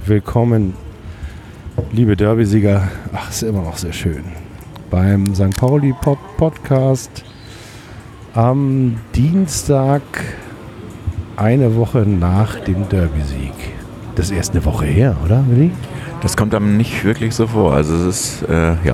willkommen, liebe Derby-Sieger. Ach, ist immer noch sehr schön. Beim St. Pauli Pop Podcast am Dienstag, eine Woche nach dem Derby-Sieg. Das ist erst eine Woche her, oder, Willi? Das kommt einem nicht wirklich so vor. Also es ist, ja.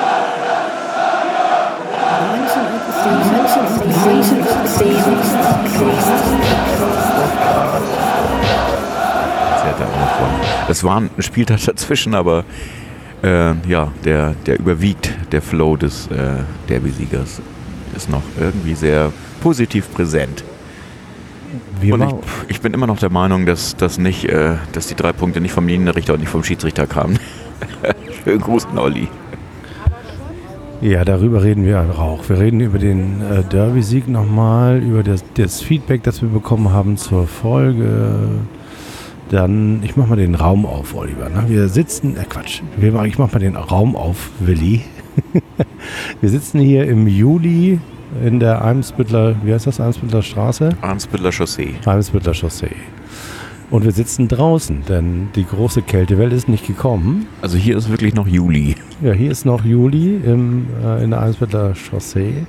Es war ein Spieltag dazwischen, aber ja, der überwiegt, der Flow des Derby-Siegers ist noch irgendwie sehr positiv präsent. Und ich bin immer noch der Meinung, dass die 3 Punkte nicht vom Linienrichter und nicht vom Schiedsrichter kamen. Schönen Gruß an Olli. Ja, darüber reden wir auch. Wir reden über den Derby-Sieg nochmal, über das Feedback, das wir bekommen haben zur Folge. Dann, ich mach mal den Raum auf, Oliver. Ne? Wir sitzen, ich mach mal den Raum auf, Willi. Wir sitzen hier im Juli in der Eimsbüttler, wie heißt das, Eimsbüttler Straße? Eimsbüttler Chaussee. Eimsbüttler Chaussee. Und wir sitzen draußen, denn die große Kältewelle ist nicht gekommen. Also hier ist wirklich noch Juli. Ja, hier ist noch Juli in der Eimsbüttler Chaussee.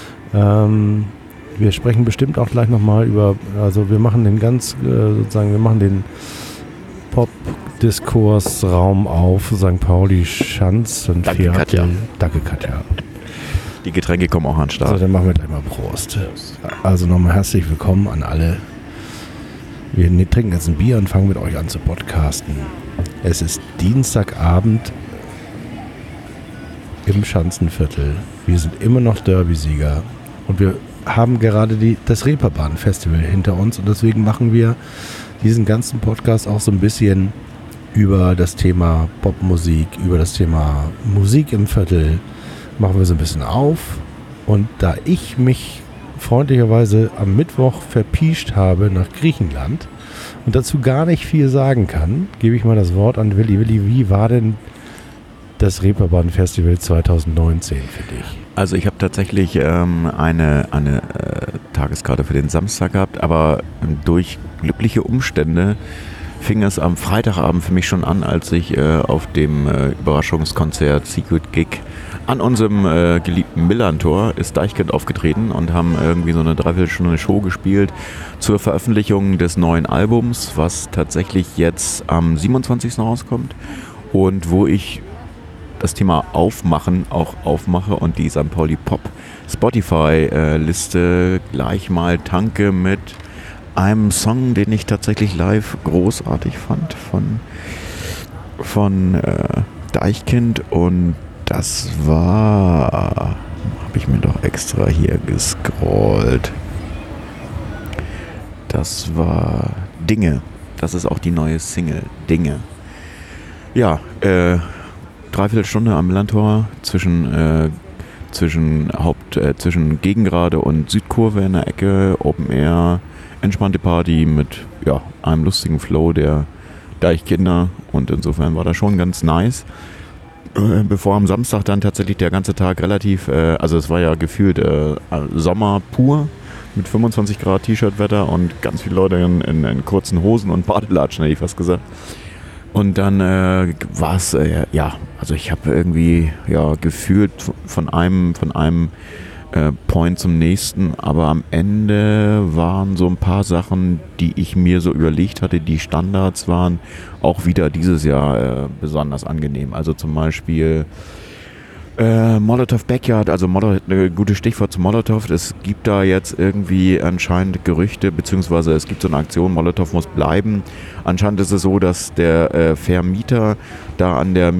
Wir sprechen bestimmt auch gleich nochmal über, also wir machen den den Pop-Diskurs-Raum auf St. Pauli, Schanzenviertel. Danke, Katja. Die Getränke kommen auch an den Start. Also dann machen wir gleich mal Prost. Also nochmal herzlich willkommen an alle. Wir trinken jetzt ein Bier und fangen mit euch an zu podcasten. Es ist Dienstagabend im Schanzenviertel. Wir sind immer noch Derby-Sieger und wir haben gerade das Reeperbahn-Festival hinter uns und deswegen machen wir diesen ganzen Podcast auch so ein bisschen über das Thema Popmusik, über das Thema Musik im Viertel, machen wir so ein bisschen auf. Und da ich mich freundlicherweise am Mittwoch verpiescht habe nach Griechenland und dazu gar nicht viel sagen kann, gebe ich mal das Wort an Willi. Willi, wie war denn das Reeperbahn-Festival 2019 für dich? Also ich habe tatsächlich eine Tageskarte für den Samstag gehabt, aber durch glückliche Umstände fing es am Freitagabend für mich schon an, als ich auf dem Überraschungskonzert Secret Gig an unserem geliebten Millantor ist Deichkind aufgetreten und haben irgendwie so eine Dreiviertelstunde Show gespielt zur Veröffentlichung des neuen Albums, was tatsächlich jetzt am 27. rauskommt und wo ich das Thema Aufmachen auch aufmache und die St. Pauli Pop Spotify-Liste gleich mal tanke mit einem Song, den ich tatsächlich live großartig fand von Deichkind, und das war, habe ich mir doch extra hier gescrollt, das war Dinge. Das ist auch die neue Single, Dinge. Ja, Dreiviertelstunde am Millantor zwischen Gegengrade und Südkurve in der Ecke, Open Air, entspannte Party mit einem lustigen Flow der Deichkinder, und insofern war das schon ganz nice. Bevor am Samstag dann tatsächlich der ganze Tag relativ, also es war ja gefühlt Sommer pur mit 25 Grad T-Shirt-Wetter und ganz viele Leute in kurzen Hosen und Badelatschen, hätte ich fast gesagt. Und dann war es, also ich habe irgendwie gefühlt von einem Point zum nächsten, aber am Ende waren so ein paar Sachen, die ich mir so überlegt hatte, die Standards waren, auch wieder dieses Jahr besonders angenehm. Also zum Beispiel Molotov Backyard, also ein gutes Stichwort zu Molotov. Es gibt da jetzt irgendwie anscheinend Gerüchte, beziehungsweise es gibt so eine Aktion, Molotov muss bleiben. Anscheinend ist es so, dass der Vermieter da an der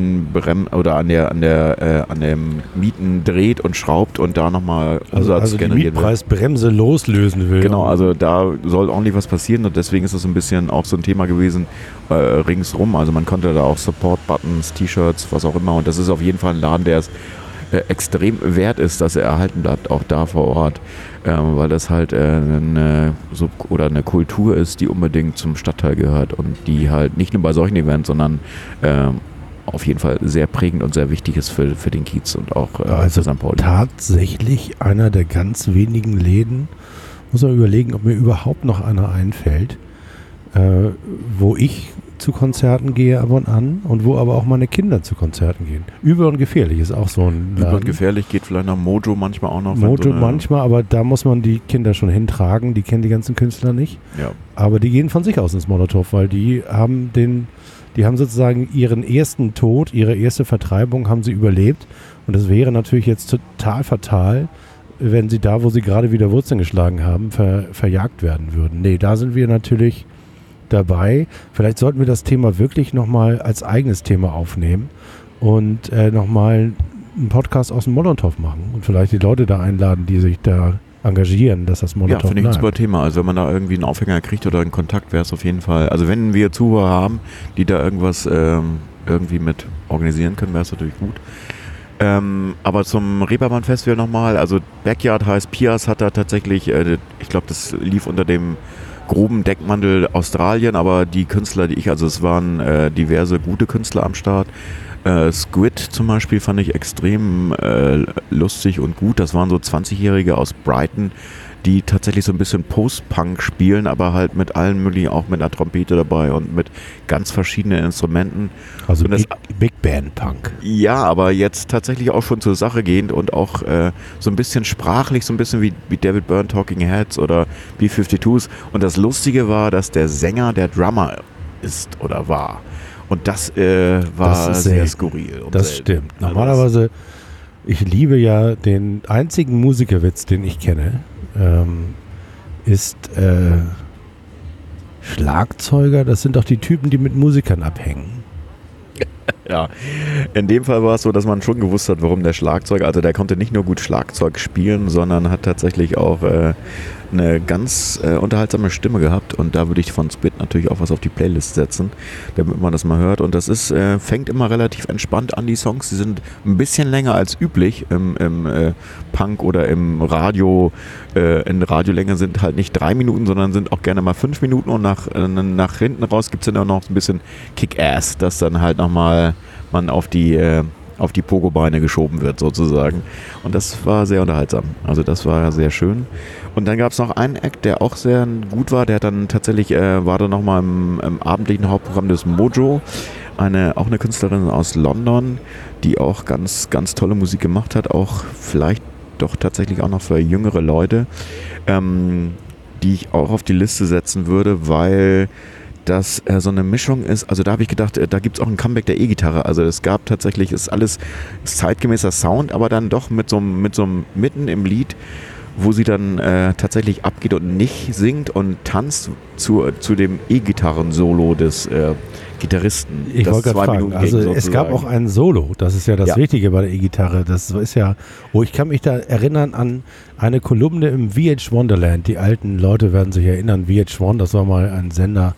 an dem Mieten dreht und schraubt und da nochmal Umsatz generiert wird. Also die Mietpreisbremse loslösen will. Genau, also da soll ordentlich was passieren und deswegen ist es so ein bisschen auch so ein Thema gewesen ringsrum. Also man konnte da auch Support-Buttons, T-Shirts, was auch immer, und das ist auf jeden Fall ein Laden, der es extrem wert ist, dass er erhalten bleibt, auch da vor Ort, weil das halt eine Kultur ist, die unbedingt zum Stadtteil gehört und die halt nicht nur bei solchen Events, sondern auf jeden Fall sehr prägend und sehr wichtig ist für den Kiez und auch für St. Pauli. Tatsächlich einer der ganz wenigen Läden, muss man überlegen, ob mir überhaupt noch einer einfällt, wo ich zu Konzerten gehe ab und an und wo aber auch meine Kinder zu Konzerten gehen. Übel und gefährlich ist auch so ein Laden. Übel und gefährlich geht vielleicht nach Mojo manchmal auch noch. Mojo manchmal, aber da muss man die Kinder schon hintragen, die kennen die ganzen Künstler nicht. Ja. Aber die gehen von sich aus ins Molotow, weil die haben sozusagen ihren ersten Tod, ihre erste Vertreibung haben sie überlebt und das wäre natürlich jetzt total fatal, wenn sie da, wo sie gerade wieder Wurzeln geschlagen haben, verjagt werden würden. Nee, da sind wir natürlich dabei. Vielleicht sollten wir das Thema wirklich nochmal als eigenes Thema aufnehmen und nochmal einen Podcast aus dem Molotow machen und vielleicht die Leute da einladen, die sich da engagieren, dass das Molotow Ja, finde ich ein super Thema. Also wenn man da irgendwie einen Aufhänger kriegt oder einen Kontakt, wäre es auf jeden Fall. Also wenn wir Zuhörer haben, die da irgendwas irgendwie mit organisieren können, wäre es natürlich gut. Aber zum Reeperbahn-Festival nochmal, also Backyard heißt, Pias hat da tatsächlich, ich glaube, das lief unter dem groben Deckmantel Australien, aber die Künstler, also es waren diverse gute Künstler am Start. Squid zum Beispiel fand ich extrem lustig und gut. Das waren so 20-Jährige aus Brighton, die tatsächlich so ein bisschen Post-Punk spielen, aber halt mit allen möglichen, auch mit einer Trompete dabei und mit ganz verschiedenen Instrumenten. Also Big Band Punk. Ja, aber jetzt tatsächlich auch schon zur Sache gehend und auch so ein bisschen sprachlich, so ein bisschen wie David Byrne, Talking Heads oder B-52s. Und das Lustige war, dass der Sänger der Drummer ist oder war. Und das war sehr skurril. Das stimmt. Normalerweise, ich liebe ja den einzigen Musikerwitz, den ich kenne, ist Schlagzeuger. Das sind doch die Typen, die mit Musikern abhängen. Ja, in dem Fall war es so, dass man schon gewusst hat, warum der Schlagzeuger, also der konnte nicht nur gut Schlagzeug spielen, sondern hat tatsächlich auch eine ganz unterhaltsame Stimme gehabt und da würde ich von Squid natürlich auch was auf die Playlist setzen, damit man das mal hört und das ist, fängt immer relativ entspannt an, die Songs, die sind ein bisschen länger als üblich im Punk oder im Radio, in Radiolänge sind halt nicht 3 Minuten, sondern sind auch gerne mal 5 Minuten und nach hinten raus gibt es dann auch noch ein bisschen Kick-Ass, dass dann halt nochmal man auf die Pogo-Beine geschoben wird sozusagen. Und das war sehr unterhaltsam. Also das war sehr schön. Und dann gab es noch einen Act, der auch sehr gut war. Der hat dann tatsächlich, war dann nochmal im abendlichen Hauptprogramm des Mojo. Auch eine Künstlerin aus London, die auch ganz, ganz tolle Musik gemacht hat. Auch vielleicht doch tatsächlich auch noch für jüngere Leute, die ich auch auf die Liste setzen würde, weil das so eine Mischung ist, also da habe ich gedacht, da gibt es auch ein Comeback der E-Gitarre, also es gab tatsächlich, ist zeitgemäßer Sound, aber dann doch mit so einem mitten im Lied, wo sie dann tatsächlich abgeht und nicht singt und tanzt zu dem E-Gitarren-Solo des Gitarristen. Ich wollte gerade fragen, also es gab auch ein Solo, das ist ja das Wichtige bei der E-Gitarre, das ist ja, ich kann mich da erinnern an eine Kolumne im VH Wonderland, die alten Leute werden sich erinnern, VH1, das war mal ein Sender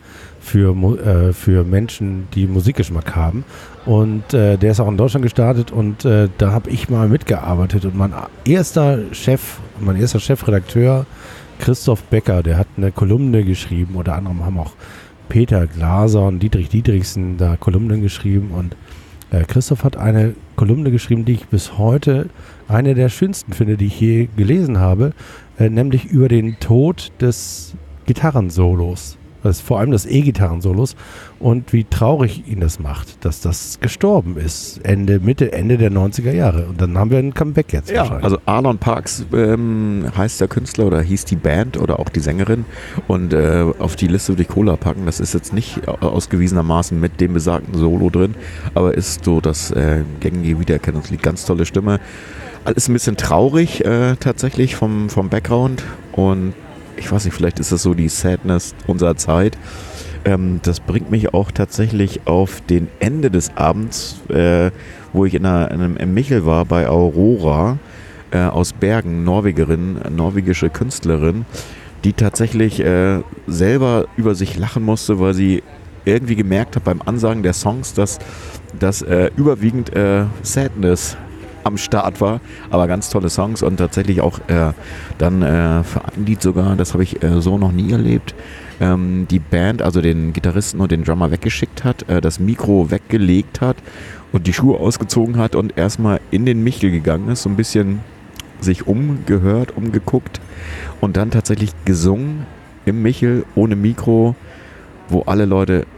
für Menschen, die Musikgeschmack haben und der ist auch in Deutschland gestartet und da habe ich mal mitgearbeitet und mein erster Chefredakteur Christoph Becker, der hat eine Kolumne geschrieben, unter anderem haben auch Peter Glaser und Dietrich Dietrichsen da Kolumnen geschrieben und Christoph hat eine Kolumne geschrieben, die ich bis heute eine der schönsten finde, die ich je gelesen habe, nämlich über den Tod des Gitarrensolos. Vor allem des E-Gitarren-Solos und wie traurig ihn das macht, dass das gestorben ist, Ende der 90er Jahre. Und dann haben wir ein Comeback jetzt. Ja, also Arlon Parks heißt der Künstler oder hieß die Band oder auch die Sängerin und auf die Liste würde ich Cola packen. Das ist jetzt nicht ausgewiesenermaßen mit dem besagten Solo drin, aber ist so das gängige Wiedererkennungslied. Ganz tolle Stimme. Alles ein bisschen traurig tatsächlich vom Background und ich weiß nicht, vielleicht ist das so die Sadness unserer Zeit. Das bringt mich auch tatsächlich auf den Ende des Abends, wo ich im Michel war bei Aurora aus Bergen, norwegische Künstlerin, die tatsächlich selber über sich lachen musste, weil sie irgendwie gemerkt hat beim Ansagen der Songs, dass überwiegend Sadness am Start war, aber ganz tolle Songs und tatsächlich auch dann für ein Lied sogar, das habe ich so noch nie erlebt, die Band, also den Gitarristen und den Drummer weggeschickt hat, das Mikro weggelegt hat und die Schuhe ausgezogen hat und erstmal in den Michel gegangen ist, so ein bisschen sich umgeguckt und dann tatsächlich gesungen im Michel ohne Mikro, wo alle Leute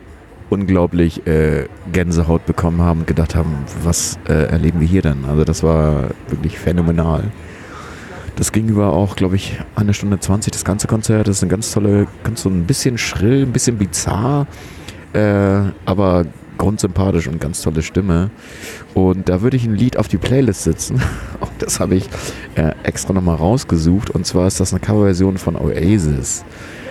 unglaublich Gänsehaut bekommen haben und gedacht haben, was erleben wir hier denn? Also das war wirklich phänomenal. Das ging über auch, glaube ich, 1 Stunde 20, das ganze Konzert. Das ist eine ganz tolle, so ein bisschen schrill, ein bisschen bizarr, aber grundsympathisch und ganz tolle Stimme. Und da würde ich ein Lied auf die Playlist setzen. Und das habe ich extra nochmal rausgesucht. Und zwar ist das eine Coverversion von Oasis.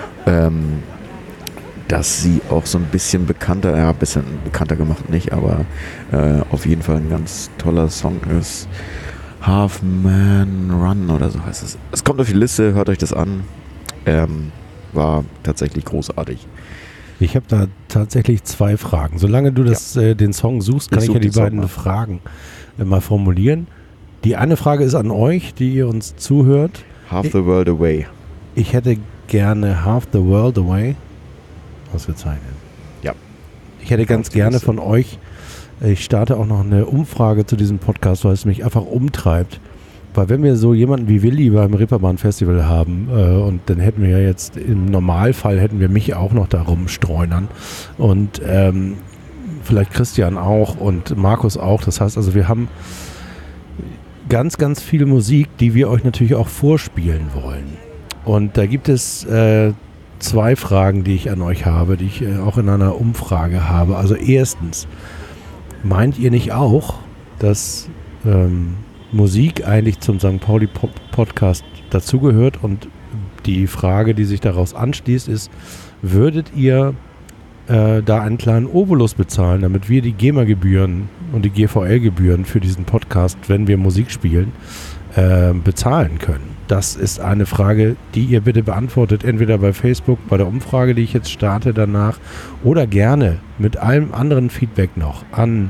Dass sie auch so ein bisschen bekannter, ein bisschen bekannter gemacht nicht, aber auf jeden Fall ein ganz toller Song ist. Half Man Run oder so heißt es. Es kommt auf die Liste, hört euch das an. War tatsächlich großartig. Ich habe da tatsächlich 2 Fragen. Solange du den Song suchst, kann ich ja die beiden Fragen mal formulieren. Die eine Frage ist an euch, die ihr uns zuhört. Half the World Away. Ich hätte gerne Half the World Away ausgezeichnet. Ja. Ich hätte ganz gerne von euch, ich starte auch noch eine Umfrage zu diesem Podcast, weil es mich einfach umtreibt. Weil wenn wir so jemanden wie Willi beim Reeperbahn Festival haben und dann hätten wir ja jetzt, im Normalfall hätten wir mich auch noch da rumstreunern und vielleicht Christian auch und Markus auch. Das heißt also, wir haben ganz, ganz viel Musik, die wir euch natürlich auch vorspielen wollen. Und da gibt es 2 Fragen, die ich an euch habe, die ich auch in einer Umfrage habe. Also erstens, meint ihr nicht auch, dass Musik eigentlich zum St. Pauli Podcast dazugehört? Und die Frage, die sich daraus anschließt, ist, würdet ihr da einen kleinen Obolus bezahlen, damit wir die GEMA-Gebühren und die GVL-Gebühren für diesen Podcast, wenn wir Musik spielen, bezahlen können? Das ist eine Frage, die ihr bitte beantwortet, entweder bei Facebook, bei der Umfrage, die ich jetzt starte oder gerne mit allem anderen Feedback noch an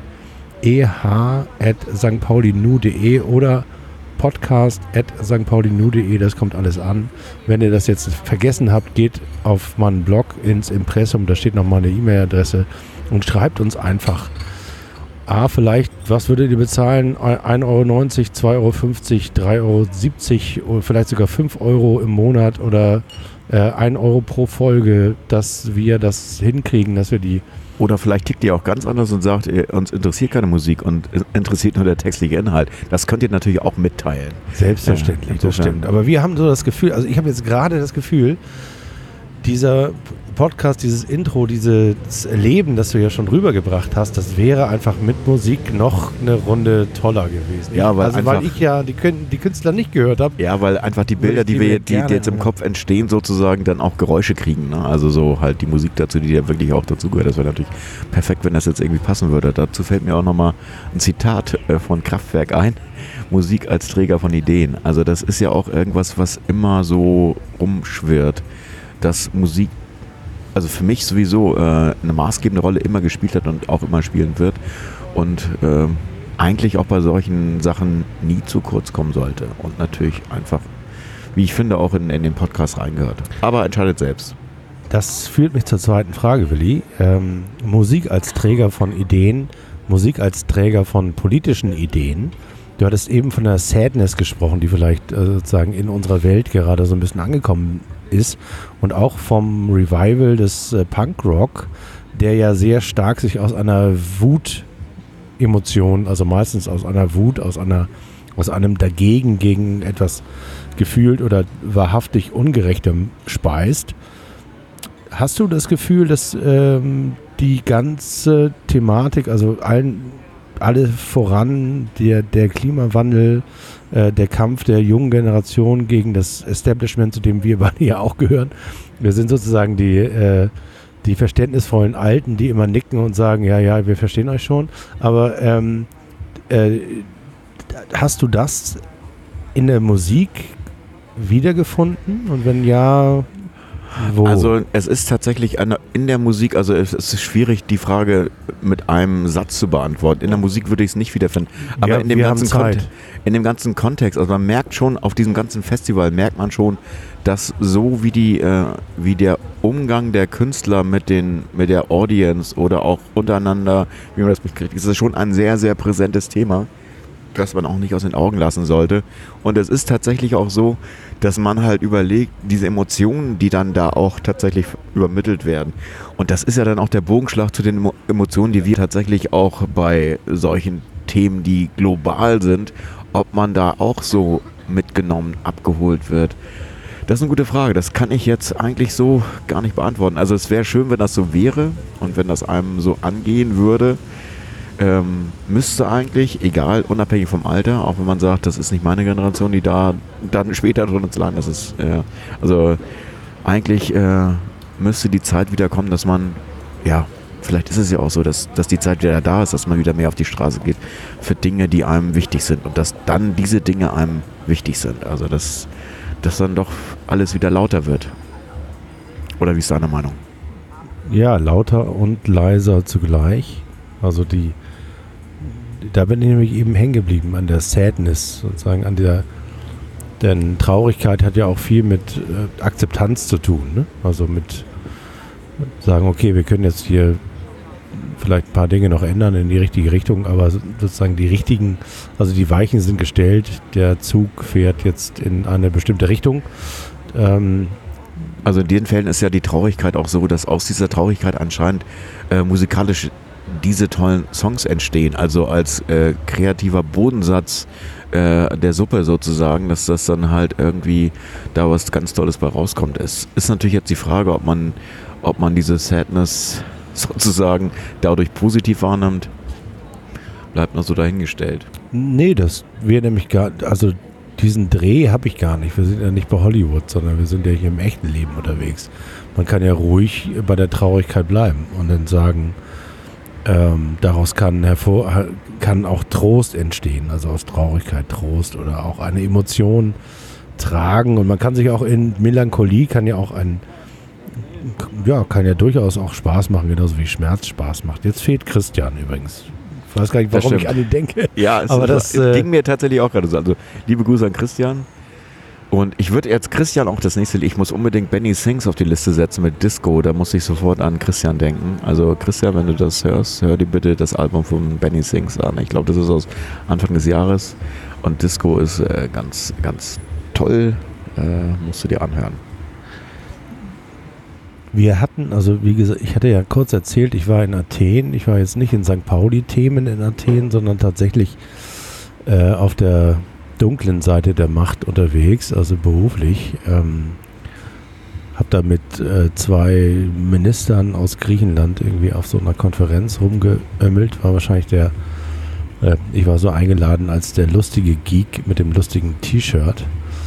eh@stpaulinu.de oder podcast@stpaulinu.de, das kommt alles an. Wenn ihr das jetzt vergessen habt, geht auf meinen Blog ins Impressum, da steht noch meine E-Mail-Adresse und schreibt uns einfach. Vielleicht, was würdet ihr bezahlen? 1,90 €, 2,50 €, 3,70 € oder vielleicht sogar 5 € im Monat oder 1 € pro Folge, dass wir das hinkriegen, dass wir die... Oder vielleicht tickt ihr auch ganz anders und sagt, uns interessiert keine Musik und interessiert nur der textliche Inhalt. Das könnt ihr natürlich auch mitteilen. Selbstverständlich, das stimmt. Aber wir haben so das Gefühl, also ich habe jetzt gerade das Gefühl, dieser Podcast, dieses Intro, dieses Leben, das du ja schon rübergebracht hast, das wäre einfach mit Musik noch eine Runde toller gewesen. Ja, weil ich ja die Künstler nicht gehört habe. Ja, weil einfach die Bilder, die jetzt im Kopf entstehen, sozusagen dann auch Geräusche kriegen. Ne? Also so halt die Musik dazu, die ja wirklich auch dazugehört. Das wäre natürlich perfekt, wenn das jetzt irgendwie passen würde. Dazu fällt mir auch nochmal ein Zitat von Kraftwerk ein. Musik als Träger von Ideen. Also das ist ja auch irgendwas, was immer so rumschwirrt, dass Musik, also für mich sowieso eine maßgebende Rolle immer gespielt hat und auch immer spielen wird und eigentlich auch bei solchen Sachen nie zu kurz kommen sollte und natürlich einfach, wie ich finde, auch in den Podcast reingehört. Aber entscheidet selbst. Das führt mich zur zweiten Frage, Willi. Musik als Träger von Ideen, Musik als Träger von politischen Ideen. Du hattest eben von der Sadness gesprochen, die vielleicht sozusagen in unserer Welt gerade so ein bisschen angekommen ist und auch vom Revival des Punkrock, der ja sehr stark sich aus einer Wut-Emotion, also meistens aus einer Wut, aus einem Dagegen gegen etwas gefühlt oder wahrhaftig Ungerechtem speist. Hast du das Gefühl, dass die ganze Thematik, also alle voran, der Klimawandel, der Kampf der jungen Generation gegen das Establishment, zu dem wir beide ja auch gehören. Wir sind sozusagen die verständnisvollen Alten, die immer nicken und sagen, ja, wir verstehen euch schon. Aber hast du das in der Musik wiedergefunden? Und wenn ja, wo? Also es ist tatsächlich in der Musik, also es ist schwierig, die Frage mit einem Satz zu beantworten. In der Musik würde ich es nicht wiederfinden. Aber in dem ganzen Kontext, also man merkt schon, auf diesem ganzen Festival merkt man schon, dass so wie der Umgang der Künstler mit der Audience oder auch untereinander, wie man das mitkriegt, ist es schon ein sehr, sehr präsentes Thema. das man auch nicht aus den Augen lassen sollte. Und es ist tatsächlich auch so, dass man halt überlegt, diese Emotionen, die dann da auch tatsächlich übermittelt werden. Und das ist ja dann auch der Bogenschlag zu den Emotionen, die wir tatsächlich auch bei solchen Themen, die global sind, ob man da auch so mitgenommen, abgeholt wird. Das ist eine gute Frage. Das kann ich jetzt eigentlich so gar nicht beantworten. Also es wäre schön, wenn das so wäre und wenn das einem so angehen würde. Müsste eigentlich, egal, unabhängig vom Alter, auch wenn man sagt, das ist nicht meine Generation, die da dann später drin zu leiden, das ist, also eigentlich müsste die Zeit wieder kommen, dass man, ja, vielleicht ist es ja auch so, dass die Zeit wieder da ist, dass man wieder mehr auf die Straße geht für Dinge, die einem wichtig sind und dass dann diese Dinge einem wichtig sind. Also dass dann doch alles wieder lauter wird. Oder wie ist deine Meinung? Ja, lauter und leiser zugleich. Also da bin ich nämlich eben hängen geblieben an der Sadness, sozusagen denn Traurigkeit hat ja auch viel mit Akzeptanz zu tun, ne? Also mit sagen, okay, wir können jetzt hier vielleicht ein paar Dinge noch ändern in die richtige Richtung, aber sozusagen die Weichen sind gestellt, der Zug fährt jetzt in eine bestimmte Richtung. Also in den Fällen ist ja die Traurigkeit auch so, dass aus dieser Traurigkeit anscheinend musikalisch diese tollen Songs entstehen, also als kreativer Bodensatz der Suppe sozusagen, dass das dann halt irgendwie da was ganz Tolles bei rauskommt. Es ist natürlich jetzt die Frage, ob man diese Sadness sozusagen dadurch positiv wahrnimmt, bleibt noch so dahingestellt. Nee, das wäre nämlich also diesen Dreh habe ich gar nicht. Wir sind ja nicht bei Hollywood, sondern wir sind ja hier im echten Leben unterwegs. Man kann ja ruhig bei der Traurigkeit bleiben und dann sagen, daraus kann auch Trost entstehen, also aus Traurigkeit Trost oder auch eine Emotion tragen und man kann sich auch in Melancholie kann ja durchaus auch Spaß machen, genauso wie Schmerz Spaß macht. Jetzt fehlt Christian übrigens. Ich weiß gar nicht, warum ich an ihn denke. Ja, aber das ging mir tatsächlich auch gerade so. Also liebe Grüße an Christian. Und ich würde jetzt Christian auch das nächste Lied, ich muss unbedingt Benny Sings auf die Liste setzen mit Disco, da muss ich sofort an Christian denken. Also Christian, wenn du das hörst, hör dir bitte das Album von Benny Sings an. Ich glaube, das ist aus Anfang des Jahres und Disco ist ganz, ganz toll, musst du dir anhören. Wir hatten, also wie gesagt, ich hatte ja kurz erzählt, ich war in Athen, ich war jetzt nicht in St. Pauli-Themen in Athen, sondern tatsächlich auf der dunklen Seite der Macht unterwegs, also beruflich. Habe da mit 2 Ministern aus Griechenland irgendwie auf so einer Konferenz rumgeömmelt. War wahrscheinlich ich war so eingeladen als der lustige Geek mit dem lustigen T-Shirt.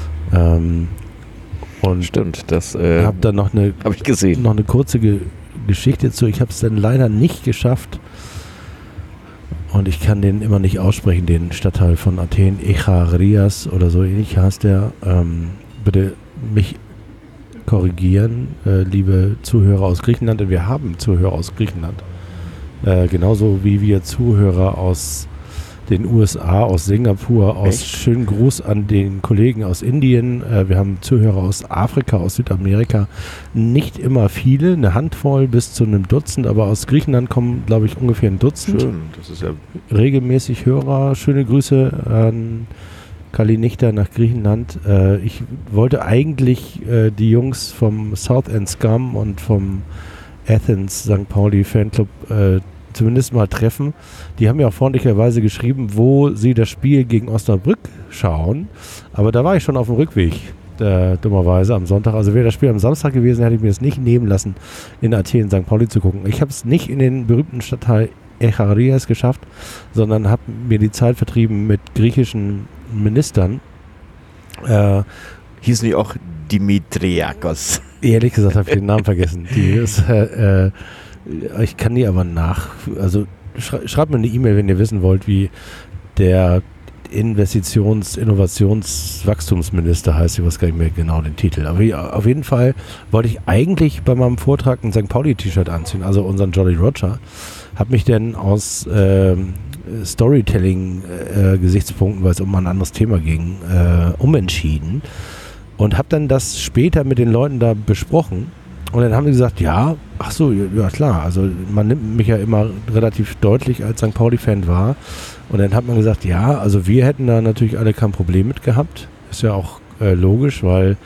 Und stimmt, das habe dann noch eine kurze Geschichte zu. Ich habe es dann leider nicht geschafft. Und ich kann den immer nicht aussprechen, den Stadtteil von Athen, Echarias oder so ähnlich heißt der. Bitte mich korrigieren, liebe Zuhörer aus Griechenland, denn wir haben Zuhörer aus Griechenland. Genauso wie wir Zuhörer aus den USA, aus Singapur, schönen Gruß an den Kollegen aus Indien. Wir haben Zuhörer aus Afrika, aus Südamerika. Nicht immer viele, eine Handvoll bis zu einem Dutzend, aber aus Griechenland kommen, glaube ich, ungefähr ein Dutzend. Schön, das ist ja regelmäßig Hörer. Schöne Grüße an Kali Nichter nach Griechenland. Ich wollte eigentlich die Jungs vom South End Scum und vom Athens St. Pauli Fanclub zumindest mal treffen. Die haben mir auch freundlicherweise geschrieben, wo sie das Spiel gegen Osnabrück schauen. Aber da war ich schon auf dem Rückweg, dummerweise am Sonntag. Also wäre das Spiel am Samstag gewesen, hätte ich mir es nicht nehmen lassen, in Athen St. Pauli zu gucken. Ich habe es nicht in den berühmten Stadtteil Echarias geschafft, sondern habe mir die Zeit vertrieben mit griechischen Ministern. Hießen die auch Dimitriakos? Ehrlich gesagt habe ich den Namen vergessen. Ich kann die aber also schreibt mir eine E-Mail, wenn ihr wissen wollt, wie der Innovations-Wachstumsminister heißt. Ich weiß gar nicht mehr genau den Titel. Aber auf jeden Fall wollte ich eigentlich bei meinem Vortrag ein St. Pauli-T-Shirt anziehen, also unseren Jolly Roger. Habe mich dann aus Storytelling-Gesichtspunkten, weil es um ein anderes Thema ging, umentschieden und habe dann das später mit den Leuten da besprochen. Und dann haben die gesagt, ja, Ach so, ja klar. Also man nimmt mich ja immer relativ deutlich als St. Pauli-Fan wahr. Und dann hat man gesagt, ja, also wir hätten da natürlich alle kein Problem mit gehabt. Ist ja auch logisch, weil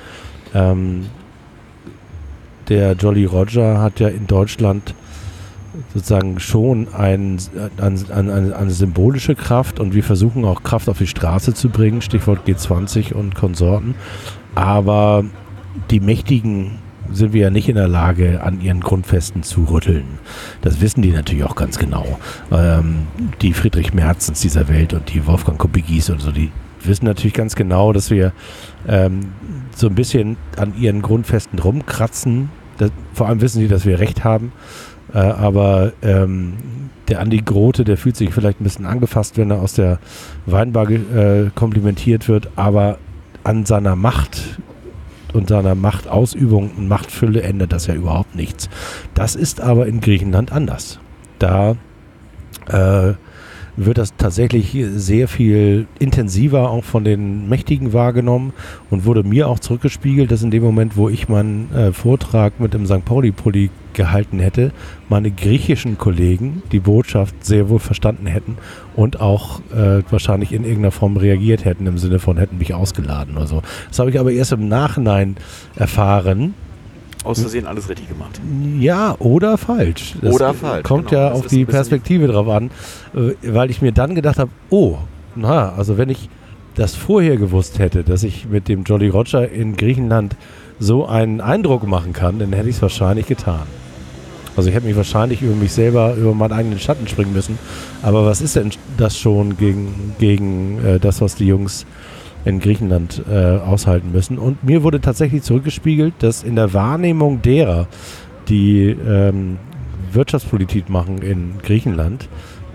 der Jolly Roger hat ja in Deutschland sozusagen schon eine symbolische Kraft und wir versuchen auch Kraft auf die Straße zu bringen, Stichwort G20 und Konsorten. Aber die Mächtigen sind wir ja nicht in der Lage, an ihren Grundfesten zu rütteln. Das wissen die natürlich auch ganz genau. Die Friedrich Merzens dieser Welt und die Wolfgang Kubickis und so, die wissen natürlich ganz genau, dass wir so ein bisschen an ihren Grundfesten rumkratzen. Vor allem wissen sie, dass wir recht haben. Aber der Andi Grote, der fühlt sich vielleicht ein bisschen angefasst, wenn er aus der Weinbar komplimentiert wird. Aber an seiner Macht und seiner Machtausübung und Machtfülle ändert das ja überhaupt nichts. Das ist aber in Griechenland anders. Da wird das tatsächlich sehr viel intensiver auch von den Mächtigen wahrgenommen und wurde mir auch zurückgespiegelt, dass in dem Moment, wo ich meinen Vortrag mit dem St. Pauli-Pulli gehalten hätte, meine griechischen Kollegen die Botschaft sehr wohl verstanden hätten und auch wahrscheinlich in irgendeiner Form reagiert hätten, im Sinne von hätten mich ausgeladen oder so. Das habe ich aber erst im Nachhinein erfahren. Aus Versehen alles richtig gemacht. Ja, oder falsch. Das kommt genau. Ja auf die Perspektive drauf an, weil ich mir dann gedacht habe, also wenn ich das vorher gewusst hätte, dass ich mit dem Jolly Roger in Griechenland so einen Eindruck machen kann, dann hätte ich es wahrscheinlich getan. Also ich hätte mich wahrscheinlich über mich selber, über meinen eigenen Schatten springen müssen. Aber was ist denn das schon gegen das, was die Jungs in Griechenland aushalten müssen? Und mir wurde tatsächlich zurückgespiegelt, dass in der Wahrnehmung derer, die Wirtschaftspolitik machen in Griechenland,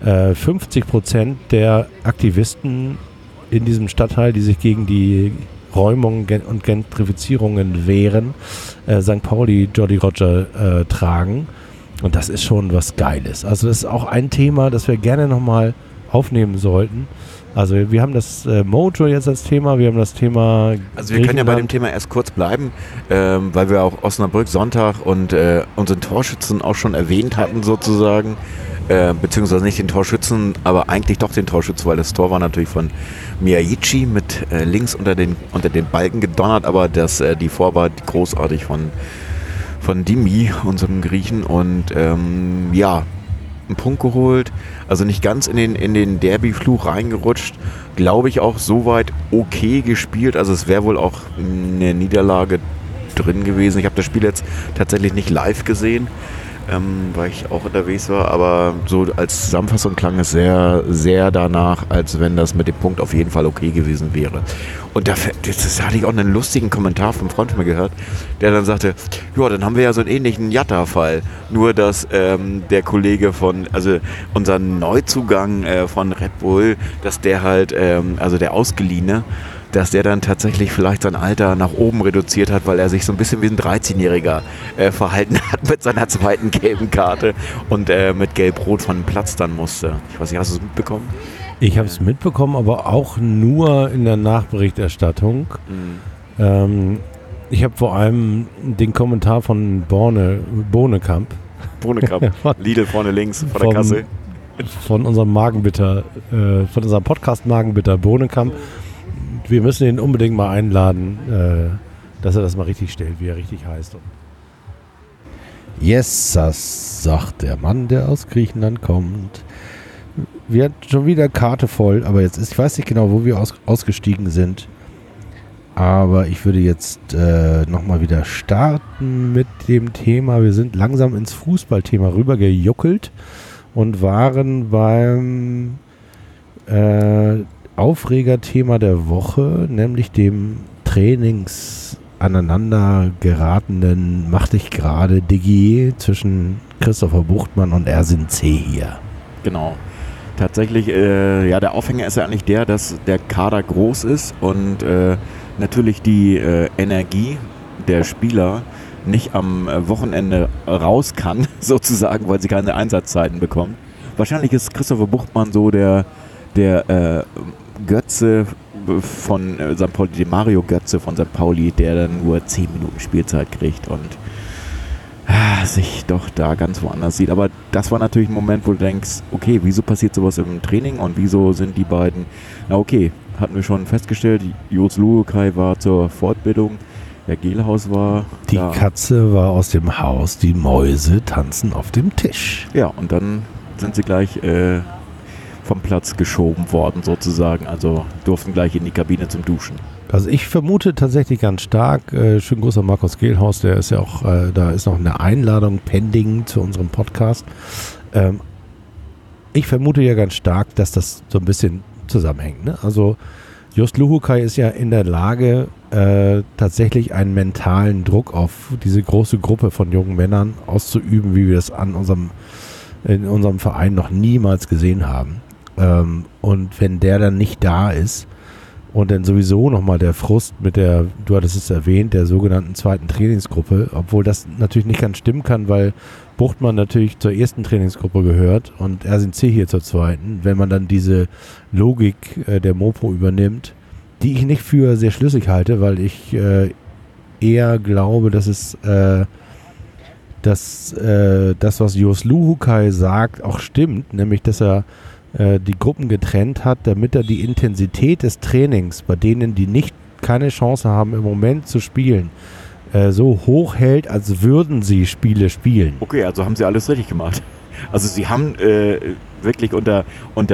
50% der Aktivisten in diesem Stadtteil, die sich gegen die Räumungen und Gentrifizierungen wehren, St. Pauli Jolly Roger tragen. Und das ist schon was Geiles. Also das ist auch ein Thema, das wir gerne nochmal aufnehmen sollten. Also wir haben das Mojo jetzt als Thema, wir haben das Thema Also wir können ja bei dem Thema erst kurz bleiben, weil wir auch Osnabrück Sonntag und unseren Torschützen auch schon erwähnt hatten sozusagen, beziehungsweise nicht den Torschützen, aber eigentlich doch den Torschützen, weil das Tor war natürlich von Miyagichi mit links unter den Balken gedonnert, aber die Vorwahl großartig von Dimi, unserem Griechen, und einen Punkt geholt, also nicht ganz in den Derby-Fluch reingerutscht, glaube ich auch soweit okay gespielt, also es wäre wohl auch eine Niederlage drin gewesen. Ich habe das Spiel jetzt tatsächlich nicht live gesehen, weil ich auch unterwegs war, aber so als Zusammenfassung klang es sehr, sehr danach, als wenn das mit dem Punkt auf jeden Fall okay gewesen wäre. Und das hatte ich auch einen lustigen Kommentar vom Freund von mir gehört, der dann sagte, ja, dann haben wir ja so einen ähnlichen Jatta-Fall, nur dass der Kollege also unser Neuzugang von Red Bull, dass der halt, also der Ausgeliehene, dass der dann tatsächlich vielleicht sein Alter nach oben reduziert hat, weil er sich so ein bisschen wie ein 13-Jähriger verhalten hat mit seiner zweiten gelben Karte und mit Gelb-Rot von dem Platz dann musste. Ich weiß nicht, hast du es mitbekommen? Ich habe es mitbekommen, aber auch nur in der Nachberichterstattung. Ich habe vor allem den Kommentar von Bohnekamp. Lidl vorne links vor der Kasse. Von unserem Magenbitter, von unserem Podcast Magenbitter Bohnekamp. Wir müssen ihn unbedingt mal einladen, dass er das mal richtig stellt, wie er richtig heißt. Yes, das sagt der Mann, der aus Griechenland kommt. Wir hatten schon wieder Karte voll, aber jetzt ich weiß nicht genau, wo wir ausgestiegen sind. Aber ich würde jetzt nochmal wieder starten mit dem Thema. Wir sind langsam ins Fußballthema rübergejuckelt und waren beim Aufregerthema der Woche, nämlich dem aneinander geratenen Mach dich gerade Digi zwischen Christopher Buchtmann und Ersin C. hier. Genau. Tatsächlich, der Aufhänger ist ja eigentlich dass der Kader groß ist und natürlich die Energie der Spieler nicht am Wochenende raus kann, sozusagen, weil sie keine Einsatzzeiten bekommen. Wahrscheinlich ist Christopher Buchtmann so der Götze von St. Pauli, der Mario Götze von St. Pauli, der dann nur 10 Minuten Spielzeit kriegt und sich doch da ganz woanders sieht. Aber das war natürlich ein Moment, wo du denkst, okay, wieso passiert sowas im Training und wieso sind die beiden, na okay, hatten wir schon festgestellt, Jos Luhukay war zur Fortbildung, der Gelhaus war Die da. Katze war aus dem Haus, die Mäuse tanzen auf dem Tisch. Ja, und dann sind sie gleich vom Platz geschoben worden sozusagen, also durften gleich in die Kabine zum Duschen. Also ich vermute tatsächlich ganz stark, schönen Gruß an Markus Gelhaus, der ist ja auch, da ist noch eine Einladung pending zu unserem Podcast. Ich vermute ja ganz stark, dass das so ein bisschen zusammenhängt. Ne? Also Jos Luhukay ist ja in der Lage, tatsächlich einen mentalen Druck auf diese große Gruppe von jungen Männern auszuüben, wie wir das in unserem Verein noch niemals gesehen haben. Und wenn der dann nicht da ist und dann sowieso nochmal der Frust mit der, du hattest es erwähnt, der sogenannten zweiten Trainingsgruppe, obwohl das natürlich nicht ganz stimmen kann, weil Buchtmann natürlich zur ersten Trainingsgruppe gehört und Ersin hier zur zweiten. Wenn man dann diese Logik der Mopo übernimmt, die ich nicht für sehr schlüssig halte, weil ich eher glaube, dass es das, was Jos Luhukay sagt, auch stimmt, nämlich, dass er die Gruppen getrennt hat, damit er die Intensität des Trainings, bei denen die keine Chance haben, im Moment zu spielen, so hoch hält, als würden sie Spiele spielen. Okay, also haben sie alles richtig gemacht. Also sie haben wirklich unter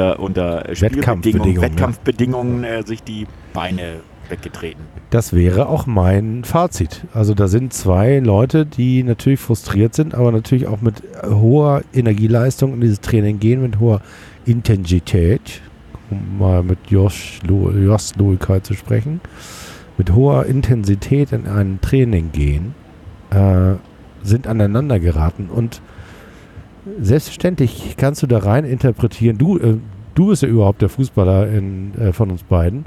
Wettkampfbedingungen sich die Beine weggetreten. Das wäre auch mein Fazit. Also da sind zwei Leute, die natürlich frustriert sind, aber natürlich auch mit hoher Energieleistung in dieses Training gehen, mit hoher Intensität, um mal mit Jos Luhukay zu sprechen, mit hoher Intensität in ein Training gehen, sind aneinander geraten. Und selbstverständlich kannst du da rein interpretieren, du bist ja überhaupt der Fußballer von uns beiden.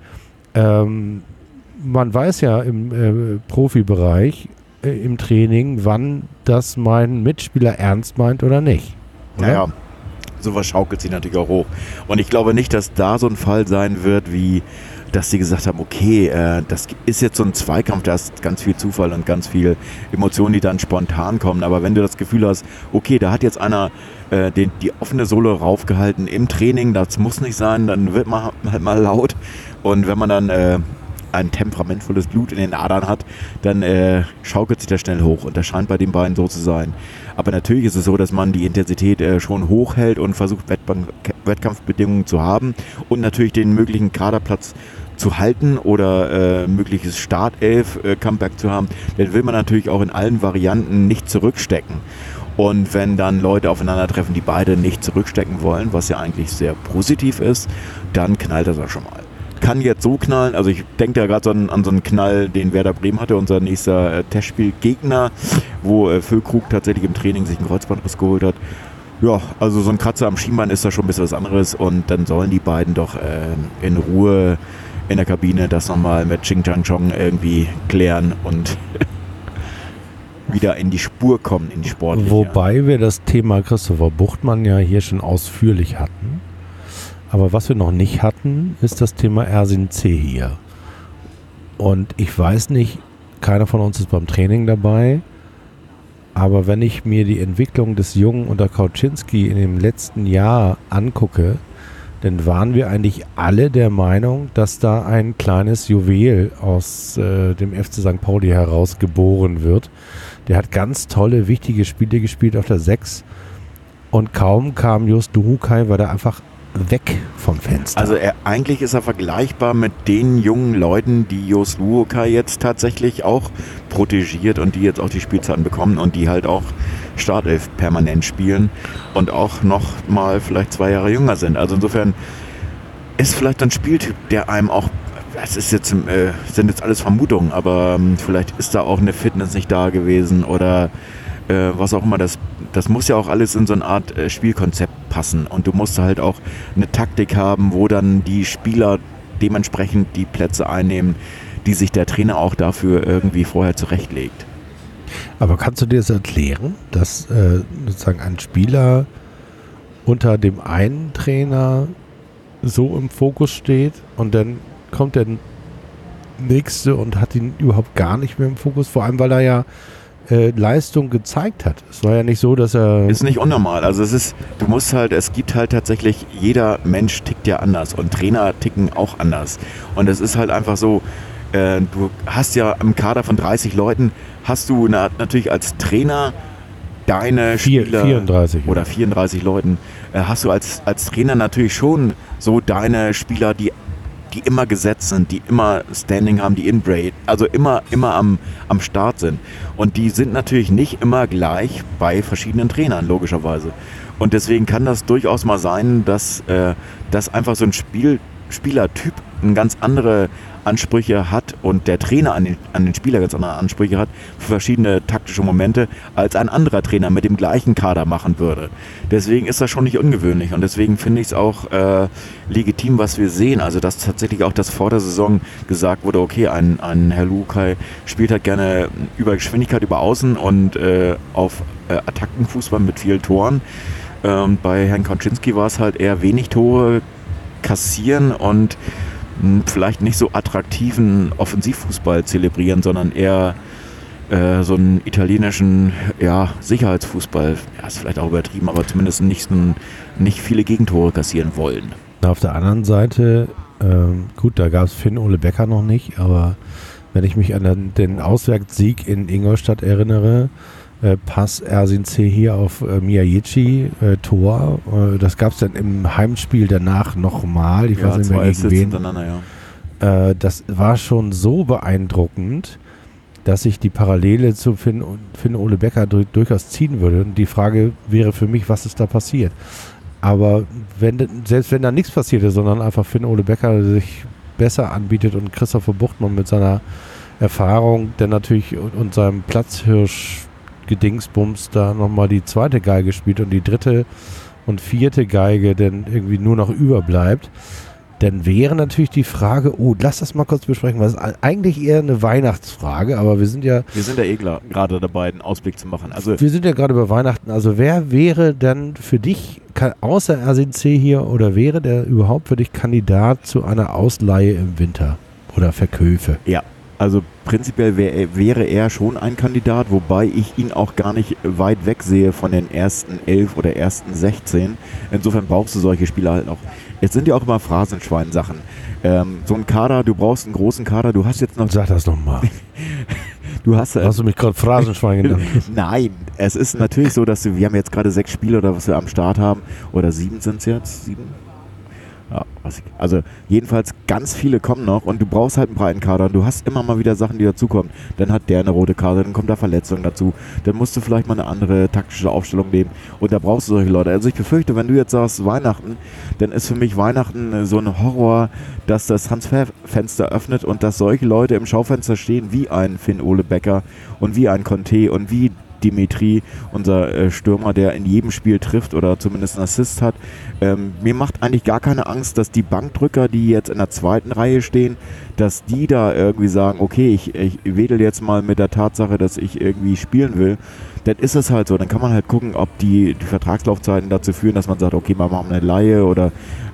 Man weiß ja im Profibereich, im Training, wann das mein Mitspieler ernst meint oder nicht. Oder? Naja, sowas schaukelt sie natürlich auch hoch. Und ich glaube nicht, dass da so ein Fall sein wird, wie dass sie gesagt haben, okay, das ist jetzt so ein Zweikampf, da ist ganz viel Zufall und ganz viel Emotionen, die dann spontan kommen. Aber wenn du das Gefühl hast, okay, da hat jetzt einer die offene Sohle raufgehalten im Training, das muss nicht sein, dann wird man halt mal laut. Und wenn man dann ein temperamentvolles Blut in den Adern hat, dann schaukelt sich das schnell hoch. Und das scheint bei den beiden so zu sein. Aber natürlich ist es so, dass man die Intensität schon hochhält und versucht, Wettkampfbedingungen zu haben und natürlich den möglichen Kaderplatz zu halten oder mögliches Startelf-Comeback zu haben, dann will man natürlich auch in allen Varianten nicht zurückstecken. Und wenn dann Leute aufeinandertreffen, die beide nicht zurückstecken wollen, was ja eigentlich sehr positiv ist, dann knallt das auch schon mal. Kann jetzt so knallen, also ich denke da gerade an so einen Knall, den Werder Bremen hatte, unser nächster Testspielgegner, wo Füllkrug tatsächlich im Training sich einen Kreuzbandriss geholt hat. Ja, also so ein Kratzer am Schienbein ist da schon ein bisschen was anderes und dann sollen die beiden doch in Ruhe in der Kabine das nochmal mit Ching Chang Chong irgendwie klären und wieder in die Spur kommen, in die sportliche. Wobei wir das Thema Christopher Buchtmann ja hier schon ausführlich hatten. Aber was wir noch nicht hatten, ist das Thema Ersin hier. Und ich weiß nicht, keiner von uns ist beim Training dabei, aber wenn ich mir die Entwicklung des Jungen unter Kauczynski in dem letzten Jahr angucke, dann waren wir eigentlich alle der Meinung, dass da ein kleines Juwel aus dem FC St. Pauli heraus geboren wird. Der hat ganz tolle, wichtige Spiele gespielt auf der 6 und kaum kam Jos Luhukay, war der einfach weg vom Fenster. Also eigentlich ist er vergleichbar mit den jungen Leuten, die Jos Luhukay jetzt tatsächlich auch protegiert und die jetzt auch die Spielzeiten bekommen und die halt auch Startelf permanent spielen und auch noch mal vielleicht 2 Jahre jünger sind. Also insofern ist vielleicht ein Spieltyp, der einem auch, das ist jetzt, sind jetzt alles Vermutungen, aber vielleicht ist da auch eine Fitness nicht da gewesen oder was auch immer. Das muss ja auch alles in so eine Art Spielkonzept passen und du musst halt auch eine Taktik haben, wo dann die Spieler dementsprechend die Plätze einnehmen, die sich der Trainer auch dafür irgendwie vorher zurechtlegt. Aber kannst du dir das erklären, dass sozusagen ein Spieler unter dem einen Trainer so im Fokus steht und dann kommt der nächste und hat ihn überhaupt gar nicht mehr im Fokus? Vor allem, weil er ja Leistung gezeigt hat. Es war ja nicht so, dass er... Ist nicht unnormal. Also es gibt halt tatsächlich, jeder Mensch tickt ja anders und Trainer ticken auch anders. Und es ist halt einfach so, du hast ja im Kader von 30 Leuten, hast du natürlich als Trainer deine Spieler 34 oder 34 Leuten, hast du als Trainer natürlich schon so deine Spieler, die immer gesetzt sind, die immer Standing haben, die Inbraid, also immer am Start sind. Und die sind natürlich nicht immer gleich bei verschiedenen Trainern, logischerweise. Und deswegen kann das durchaus mal sein, dass einfach so ein Spielertyp eine ganz andere Ansprüche hat und der Trainer an den Spieler ganz andere Ansprüche hat für verschiedene taktische Momente, als ein anderer Trainer mit dem gleichen Kader machen würde. Deswegen ist das schon nicht ungewöhnlich und deswegen finde ich es auch legitim, was wir sehen. Also dass tatsächlich auch das vor der Saison gesagt wurde, okay, ein Herr Lukai spielt halt gerne über Geschwindigkeit, über Außen und auf Attackenfußball mit vielen Toren. Bei Herrn Konczynski war es halt eher wenig Tore kassieren und vielleicht nicht so attraktiven Offensivfußball zelebrieren, sondern eher so einen italienischen Sicherheitsfußball. Ja, ist vielleicht auch übertrieben, aber zumindest nicht viele Gegentore kassieren wollen. Auf der anderen Seite, gut, da gab es Finn Ole Becker noch nicht, aber wenn ich mich an den Auswärtssieg in Ingolstadt erinnere, Pass Ersin C. hier auf Miyagichi, Tor. Das gab es dann im Heimspiel danach nochmal. Ich weiß nicht mehr gegen wen. Das war schon so beeindruckend, dass ich die Parallele zu Finn Ole Becker durchaus ziehen würde. Und die Frage wäre für mich, was ist da passiert? Aber selbst wenn da nichts passierte, sondern einfach Finn Ole Becker sich besser anbietet und Christopher Buchtmann mit seiner Erfahrung, der natürlich und seinem Platzhirsch Gedingsbums da nochmal die zweite Geige spielt und die dritte und vierte Geige dann irgendwie nur noch überbleibt, dann wäre natürlich die Frage, lass das mal kurz besprechen, weil es ist eigentlich eher eine Weihnachtsfrage, aber wir sind ja gerade dabei, einen Ausblick zu machen. Also wir sind ja gerade über Weihnachten, also wer wäre denn für dich, außer Ersin C. hier, oder wäre der überhaupt für dich Kandidat zu einer Ausleihe im Winter oder Verkäufe? Ja. Also prinzipiell wäre er schon ein Kandidat, wobei ich ihn auch gar nicht weit weg sehe von den ersten 11 oder ersten 16. Insofern brauchst du solche Spieler halt auch. Jetzt sind ja auch immer Phrasenschwein-Sachen. So ein Kader, du brauchst einen großen Kader, du hast jetzt noch... Sag das nochmal. Hast du mich gerade Phrasenschwein genannt? Nein, es ist natürlich so, dass wir haben jetzt gerade 6 Spieler oder was wir am Start haben. Oder 7 sind es jetzt? 7? Ja, also jedenfalls ganz viele kommen noch und du brauchst halt einen breiten Kader und du hast immer mal wieder Sachen, die dazukommen. Dann hat der eine rote Karte, dann kommt da Verletzung dazu, dann musst du vielleicht mal eine andere taktische Aufstellung nehmen und da brauchst du solche Leute. Also ich befürchte, wenn du jetzt sagst Weihnachten, dann ist für mich Weihnachten so ein Horror, dass das Transferfenster öffnet und dass solche Leute im Schaufenster stehen wie ein Finn Ole Becker und wie ein Conte und wie Dimitri, unser Stürmer, der in jedem Spiel trifft oder zumindest einen Assist hat. Mir macht eigentlich gar keine Angst, dass die Bankdrücker, die jetzt in der zweiten Reihe stehen, dass die da irgendwie sagen, okay, ich wedel jetzt mal mit der Tatsache, dass ich irgendwie spielen will. Dann ist es halt so. Dann kann man halt gucken, ob die Vertragslaufzeiten dazu führen, dass man sagt, okay, wir machen eine Leihe oder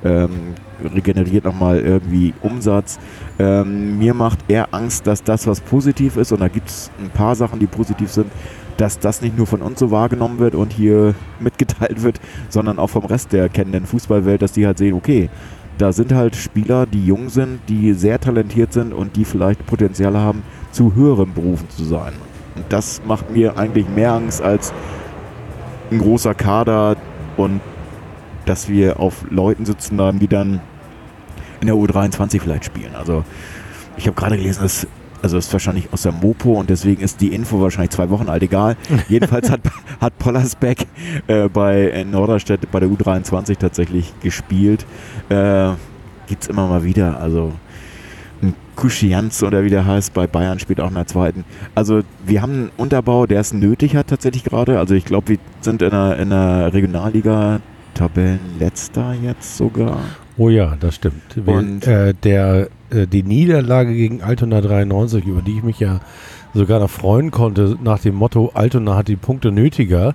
regeneriert nochmal irgendwie Umsatz. Mir macht eher Angst, dass das, was positiv ist, und da gibt es ein paar Sachen, die positiv sind, dass das nicht nur von uns so wahrgenommen wird und hier mitgeteilt wird, sondern auch vom Rest der kennenden Fußballwelt, dass die halt sehen, okay, da sind halt Spieler, die jung sind, die sehr talentiert sind und die vielleicht Potenzial haben, zu höheren Berufen zu sein. Und das macht mir eigentlich mehr Angst als ein großer Kader und dass wir auf Leuten sitzen haben, die dann in der U23 vielleicht spielen. Also ich habe gerade gelesen, dass ist wahrscheinlich aus der Mopo und deswegen ist die Info wahrscheinlich 2 Wochen alt, egal. Jedenfalls hat Pollersbeck bei Norderstedt bei der U23 tatsächlich gespielt. Gibt es immer mal wieder. Also ein Kuschianz oder wie der heißt, bei Bayern spielt auch in der zweiten. Also wir haben einen Unterbau, der es nötig hat tatsächlich gerade. Also ich glaube, wir sind in der Regionalliga Tabellenletzter jetzt sogar. Oh ja, das stimmt. Und die Niederlage gegen Altona 93, über die ich mich ja sogar noch freuen konnte, nach dem Motto, Altona hat die Punkte nötiger,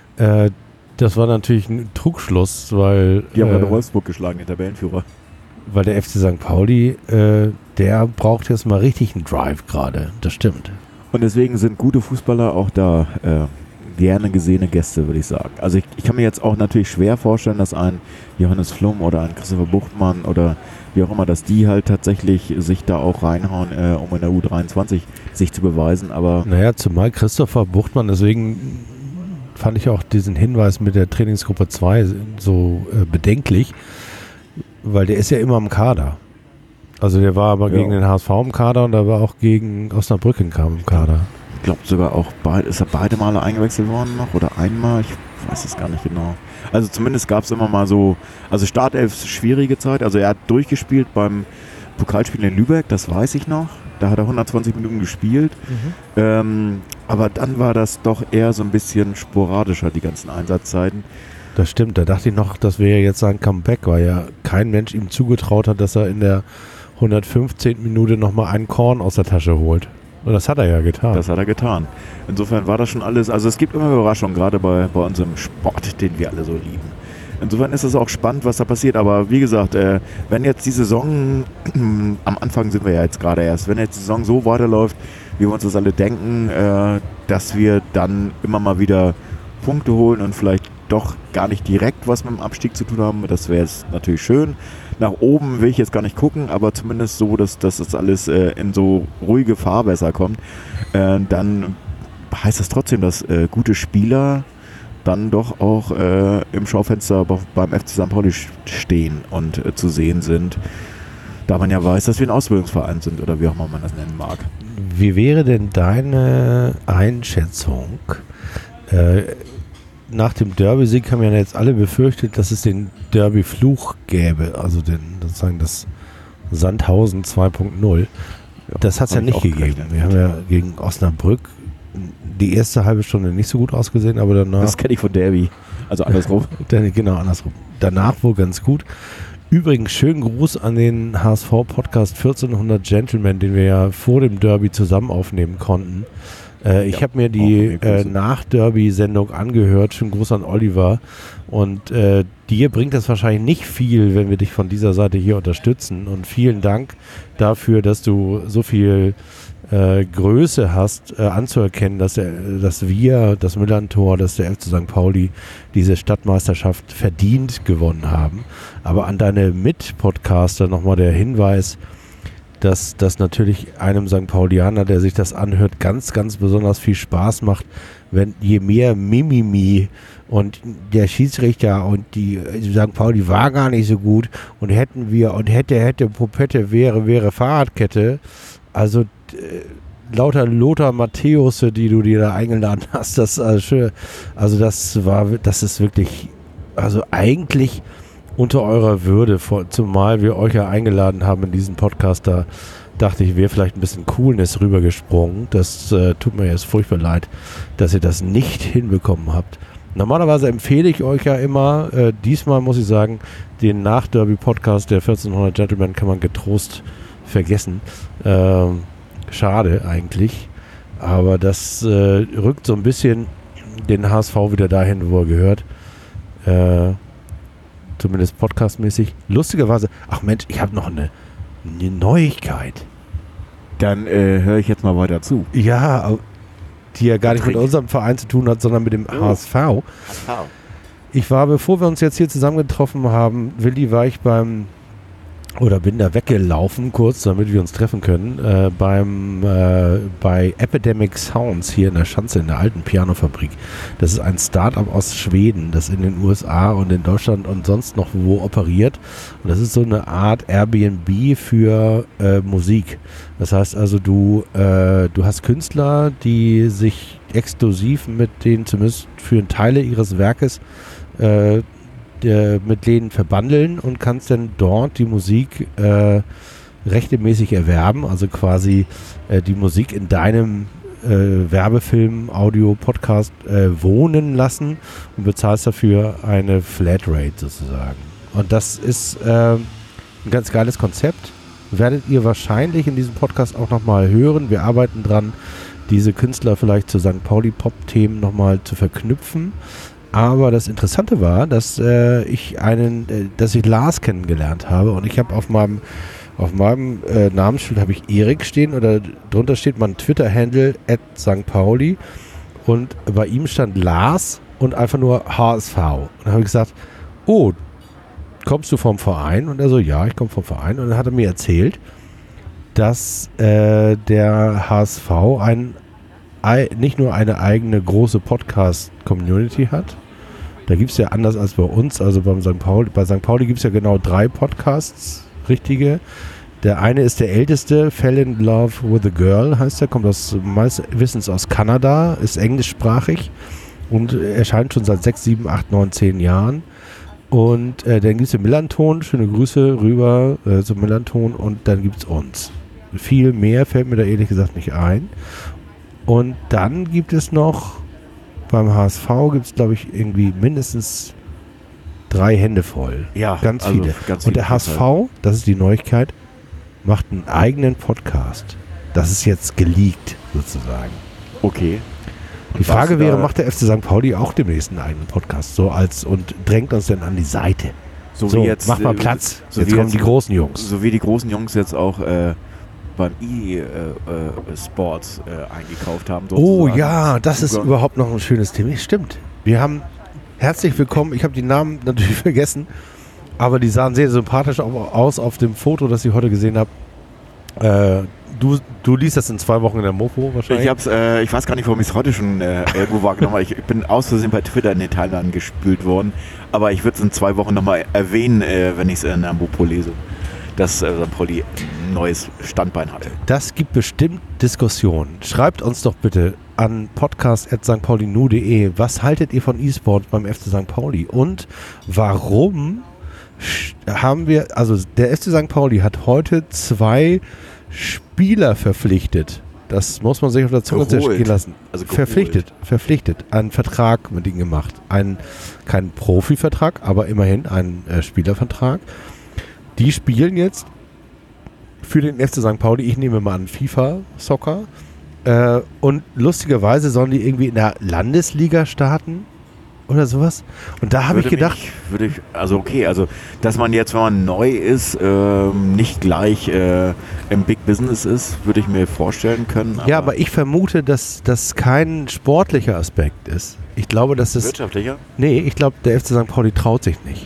das war natürlich ein Trugschluss, weil... Die haben gerade Wolfsburg geschlagen, den Tabellenführer. Weil der FC St. Pauli, der braucht jetzt mal richtig einen Drive gerade, das stimmt. Und deswegen sind gute Fußballer auch da gerne gesehene Gäste, würde ich sagen. Also ich kann mir jetzt auch natürlich schwer vorstellen, dass ein Johannes Flum oder ein Christopher Buchtmann oder wie auch immer, dass die halt tatsächlich sich da auch reinhauen, um in der U23 sich zu beweisen. Aber naja, zumal Christopher Buchtmann, deswegen fand ich auch diesen Hinweis mit der Trainingsgruppe 2 so bedenklich, weil der ist ja immer im Kader. Also der war aber gegen den HSV im Kader und da war auch gegen Osnabrück im Kader. Ich glaube sogar auch, ist er beide Male eingewechselt worden noch oder einmal? Ich weiß es gar nicht genau. Also zumindest gab es immer mal so, also Startelf ist schwierige Zeit. Also er hat durchgespielt beim Pokalspiel in Lübeck, das weiß ich noch. Da hat er 120 Minuten gespielt. Aber dann war das doch eher so ein bisschen sporadischer, die ganzen Einsatzzeiten. Das stimmt, da dachte ich noch, das wäre jetzt sein Comeback, weil ja kein Mensch ihm zugetraut hat, dass er in der 115. Minute nochmal einen Korn aus der Tasche holt. Und das hat er ja getan. Das hat er getan. Insofern war das schon alles, also es gibt immer Überraschungen, gerade bei unserem Sport, den wir alle so lieben. Insofern ist es auch spannend, was da passiert. Aber wie gesagt, wenn jetzt die Saison, am Anfang sind wir ja jetzt gerade erst, wenn jetzt die Saison so weiterläuft, wie wir uns das alle denken, dass wir dann immer mal wieder Punkte holen und vielleicht doch gar nicht direkt was mit dem Abstieg zu tun haben, das wäre jetzt natürlich schön. Nach oben will ich jetzt gar nicht gucken, aber zumindest so, dass das alles in so ruhige Fahrwässer kommt. Dann heißt das trotzdem, dass gute Spieler dann doch auch im Schaufenster beim FC St. Pauli stehen und zu sehen sind, da man ja weiß, dass wir ein Ausbildungsverein sind oder wie auch immer man das nennen mag. Wie wäre denn deine Einschätzung? Nach dem Derby-Sieg haben ja jetzt alle befürchtet, dass es den Derby-Fluch gäbe, also sozusagen das Sandhausen 2.0. Ja, das hat es ja nicht gegeben. Wir haben ja gegen Osnabrück die erste halbe Stunde nicht so gut ausgesehen, aber danach... Das kenne ich von Derby, also andersrum. Genau, andersrum. Danach wohl ganz gut. Übrigens, schönen Gruß an den HSV-Podcast 1400 Gentlemen, den wir ja vor dem Derby zusammen aufnehmen konnten. Ich habe mir die Nach-Derby-Sendung angehört. Schönen Gruß an Oliver. Und dir bringt das wahrscheinlich nicht viel, wenn wir dich von dieser Seite hier unterstützen. Und vielen Dank dafür, dass du so viel Größe hast, anzuerkennen, dass wir, das Millern-Tor, dass der FC St. Pauli diese Stadtmeisterschaft verdient gewonnen haben. Aber an deine Mit-Podcaster nochmal der Hinweis, dass das natürlich einem St. Paulianer, der sich das anhört, ganz, ganz besonders viel Spaß macht, wenn je mehr Mimimi und der Schiedsrichter und die St. Pauli war gar nicht so gut und hätten wir und hätte Popette wäre Fahrradkette, also lauter Lothar Matthäusse, die du dir da eingeladen hast, das ist wirklich, also eigentlich unter eurer Würde, zumal wir euch ja eingeladen haben in diesen Podcast, da dachte ich, wäre vielleicht ein bisschen Coolness rübergesprungen. Das tut mir jetzt furchtbar leid, dass ihr das nicht hinbekommen habt. Normalerweise empfehle ich euch ja immer, diesmal muss ich sagen, den Nach-Derby-Podcast der 1400 Gentlemen kann man getrost vergessen. Schade eigentlich, aber das rückt so ein bisschen den HSV wieder dahin, wo er gehört. Zumindest podcastmäßig. Lustigerweise, ach Mensch, ich habe noch eine Neuigkeit. Dann höre ich jetzt mal weiter zu. Ja, die ja gar nicht mit unserem Verein zu tun hat, sondern mit dem HSV. Ich war, bevor wir uns jetzt hier zusammengetroffen haben, Willi, war ich bin da weggelaufen kurz, damit wir uns treffen können, bei Epidemic Sounds hier in der Schanze, in der alten Pianofabrik. Das ist ein Start-up aus Schweden, das in den USA und in Deutschland und sonst noch wo operiert. Und das ist so eine Art Airbnb für Musik. Das heißt also, du hast Künstler, die sich exklusiv mit denen zumindest für Teile ihres Werkes mit denen verbandeln und kannst dann dort die Musik rechtemäßig erwerben, also quasi die Musik in deinem Werbefilm, Audio, Podcast wohnen lassen und bezahlst dafür eine Flatrate sozusagen. Und das ist ein ganz geiles Konzept. Werdet ihr wahrscheinlich in diesem Podcast auch nochmal hören. Wir arbeiten dran, diese Künstler vielleicht zu St. Pauli-Pop-Themen nochmal zu verknüpfen. Aber das Interessante war, dass ich Lars kennengelernt habe und ich habe auf Auf meinem Namensschild habe ich Erik stehen oder drunter steht mein Twitter-Handle @St. Pauli und bei ihm stand Lars und einfach nur HSV. Und dann habe ich gesagt, oh, kommst du vom Verein? Und er so, ja, ich komme vom Verein. Und dann hat er mir erzählt, dass der HSV nicht nur eine eigene große Podcast-Community hat. Da gibt es ja anders als bei uns, also bei St. Pauli gibt es ja genau 3 Podcasts, richtige. Der eine ist der älteste, Fell in Love with a Girl heißt der, kommt meines Wissens aus Kanada, ist englischsprachig und erscheint schon seit 6, 7, 8, 9, 10 Jahren. Und dann gibt es den Millanton, schöne Grüße rüber zum Millanton und dann gibt es uns. Viel mehr fällt mir da ehrlich gesagt nicht ein. Und dann gibt es noch, beim HSV gibt es glaube ich irgendwie mindestens 3 Hände voll. Ja, ganz also viele. ganz und der viele HSV, das ist die Neuigkeit, macht einen eigenen Podcast. Das ist jetzt geleakt sozusagen. Okay. Die Frage wäre, macht der FC St. Pauli auch demnächst einen eigenen Podcast und drängt uns denn an die Seite? So wie jetzt, mach mal Platz. So jetzt kommen die großen Jungs. So wie die großen Jungs jetzt auch beim E-Sports eingekauft haben. Oh ja, das ist überhaupt noch ein schönes Thema. Stimmt. Wir haben herzlich willkommen. Ich habe die Namen natürlich vergessen, aber die sahen sehr sympathisch aus auf dem Foto, das ich heute gesehen habe. Du liest das in 2 Wochen in der Mopo wahrscheinlich? Ich weiß gar nicht, warum ich es heute schon irgendwo wahrgenommen habe. Ich bin aus Versehen bei Twitter in den Teilnahmen gespült worden. Aber ich würde es in 2 Wochen nochmal erwähnen, wenn ich es in der Mopo lese, dass St. Pauli ein neues Standbein hatte. Das gibt bestimmt Diskussionen. Schreibt uns doch bitte an podcast@stpaulinu.de. Was haltet ihr von E-Sport beim FC St. Pauli? Und warum haben wir, also der FC St. Pauli hat heute 2 Spieler verpflichtet. Das muss man sich auf der Zunge zergehen lassen. Also verpflichtet. Einen Vertrag mit ihnen gemacht. Kein Profivertrag, aber immerhin ein Spielervertrag. Die spielen jetzt für den FC St. Pauli, ich nehme mal an, FIFA-Soccer. Und lustigerweise sollen die irgendwie in der Landesliga starten oder sowas. Und da habe ich gedacht... Also dass man jetzt, wenn man neu ist, nicht gleich im Big Business ist, würde ich mir vorstellen können. Aber ich vermute, dass das kein sportlicher Aspekt ist. Ich glaube, dass es... Wirtschaftlicher? Nee, ich glaube, der FC St. Pauli traut sich nicht.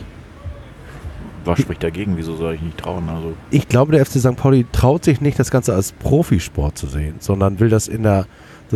Was spricht dagegen? Wieso soll ich nicht trauen? Also ich glaube, der FC St. Pauli traut sich nicht, das Ganze als Profisport zu sehen, sondern will das in der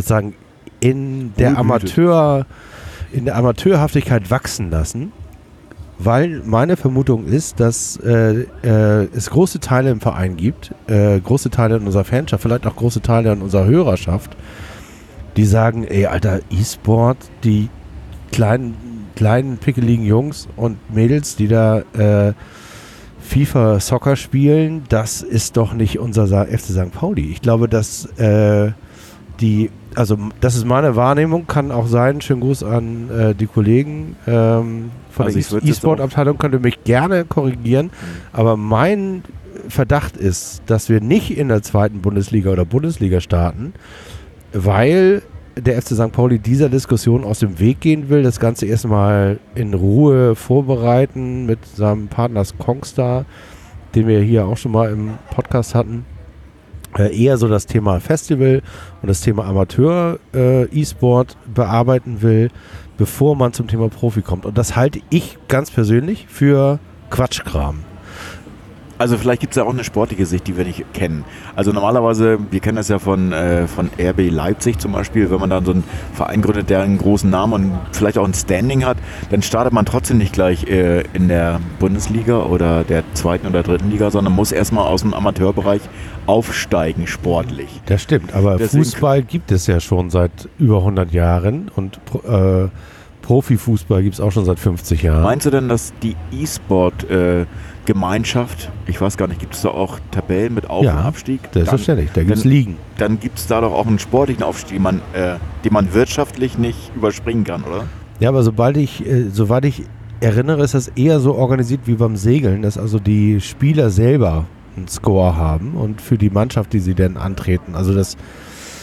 Amateurhaftigkeit wachsen lassen, weil meine Vermutung ist, dass es große Teile im Verein gibt, große Teile in unserer Fanschaft, vielleicht auch große Teile in unserer Hörerschaft, die sagen, ey, Alter, E-Sport, die kleinen pickeligen Jungs und Mädels, die da FIFA-Soccer spielen, das ist doch nicht unser FC St. Pauli. Ich glaube, dass das ist meine Wahrnehmung, kann auch sein, schönen Gruß an die Kollegen von der E-Sport-Abteilung, könnt ihr mich gerne korrigieren, aber mein Verdacht ist, dass wir nicht in der 2. Bundesliga oder Bundesliga starten, weil der FC St. Pauli dieser Diskussion aus dem Weg gehen will, das Ganze erstmal in Ruhe vorbereiten mit seinem Partner Kongstar, den wir hier auch schon mal im Podcast hatten. Eher so das Thema Festival und das Thema Amateur-E-Sport bearbeiten will, bevor man zum Thema Profi kommt. Und das halte ich ganz persönlich für Quatschkram. Also vielleicht gibt es ja auch eine sportliche Sicht, die wir nicht kennen. Also normalerweise, wir kennen das ja von RB Leipzig zum Beispiel, wenn man dann so einen Verein gründet, der einen großen Namen und vielleicht auch ein Standing hat, dann startet man trotzdem nicht gleich in der Bundesliga oder der 2. oder 3. Liga, sondern muss erstmal aus dem Amateurbereich aufsteigen, sportlich. Das stimmt, aber deswegen, Fußball gibt es ja schon seit über 100 Jahren und Profifußball gibt es auch schon seit 50 Jahren. Meinst du denn, dass die E-Sport-Gemeinschaft, ich weiß gar nicht, gibt es da auch Tabellen mit Auf- und Abstieg? Selbstverständlich, da gibt es Ligen. Dann gibt es da doch auch einen sportlichen Aufstieg, den man wirtschaftlich nicht überspringen kann, oder? Ja, aber soweit ich erinnere, ist das eher so organisiert wie beim Segeln, dass also die Spieler selber einen Score haben und für die Mannschaft, die sie denn antreten. Also das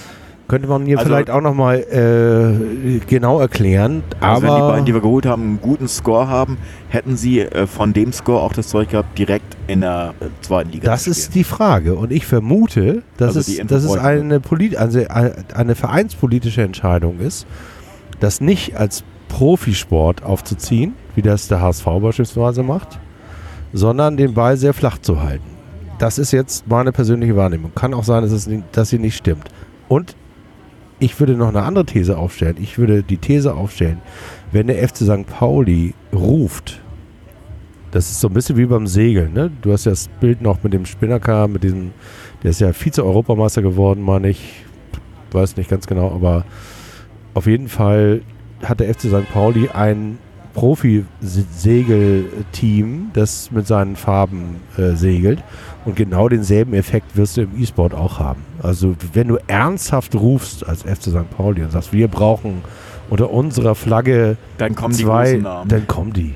Könnte man mir Also- vielleicht auch nochmal genau erklären. Also wenn die Aber beiden, die wir geholt haben, einen guten Score haben, hätten sie von dem Score auch das Zeug gehabt, direkt in der zweiten Liga das zu ist spielen. die Frage. Und ich vermute, dass Also die Info es bräuchten eine vereinspolitische Entscheidung ist, das nicht als Profisport aufzuziehen, wie das der HSV beispielsweise macht, sondern den Ball sehr flach zu halten. Das ist jetzt meine persönliche Wahrnehmung. Kann auch sein, dass sie nicht stimmt. Und ich würde noch eine andere These aufstellen. Ich würde die These aufstellen, wenn der FC St. Pauli ruft, das ist so ein bisschen wie beim Segeln, ne? Du hast ja das Bild noch mit dem Spinnaker, der ist ja Vize-Europameister geworden, meine ich. Weiß nicht ganz genau, aber auf jeden Fall hat der FC St. Pauli ein Profi-Segelteam, das mit seinen Farben segelt. Und genau denselben Effekt wirst du im E-Sport auch haben. Also wenn du ernsthaft rufst als FC St. Pauli und sagst, wir brauchen unter unserer Flagge Dann kommen die zwei, großen Namen. dann kommen die.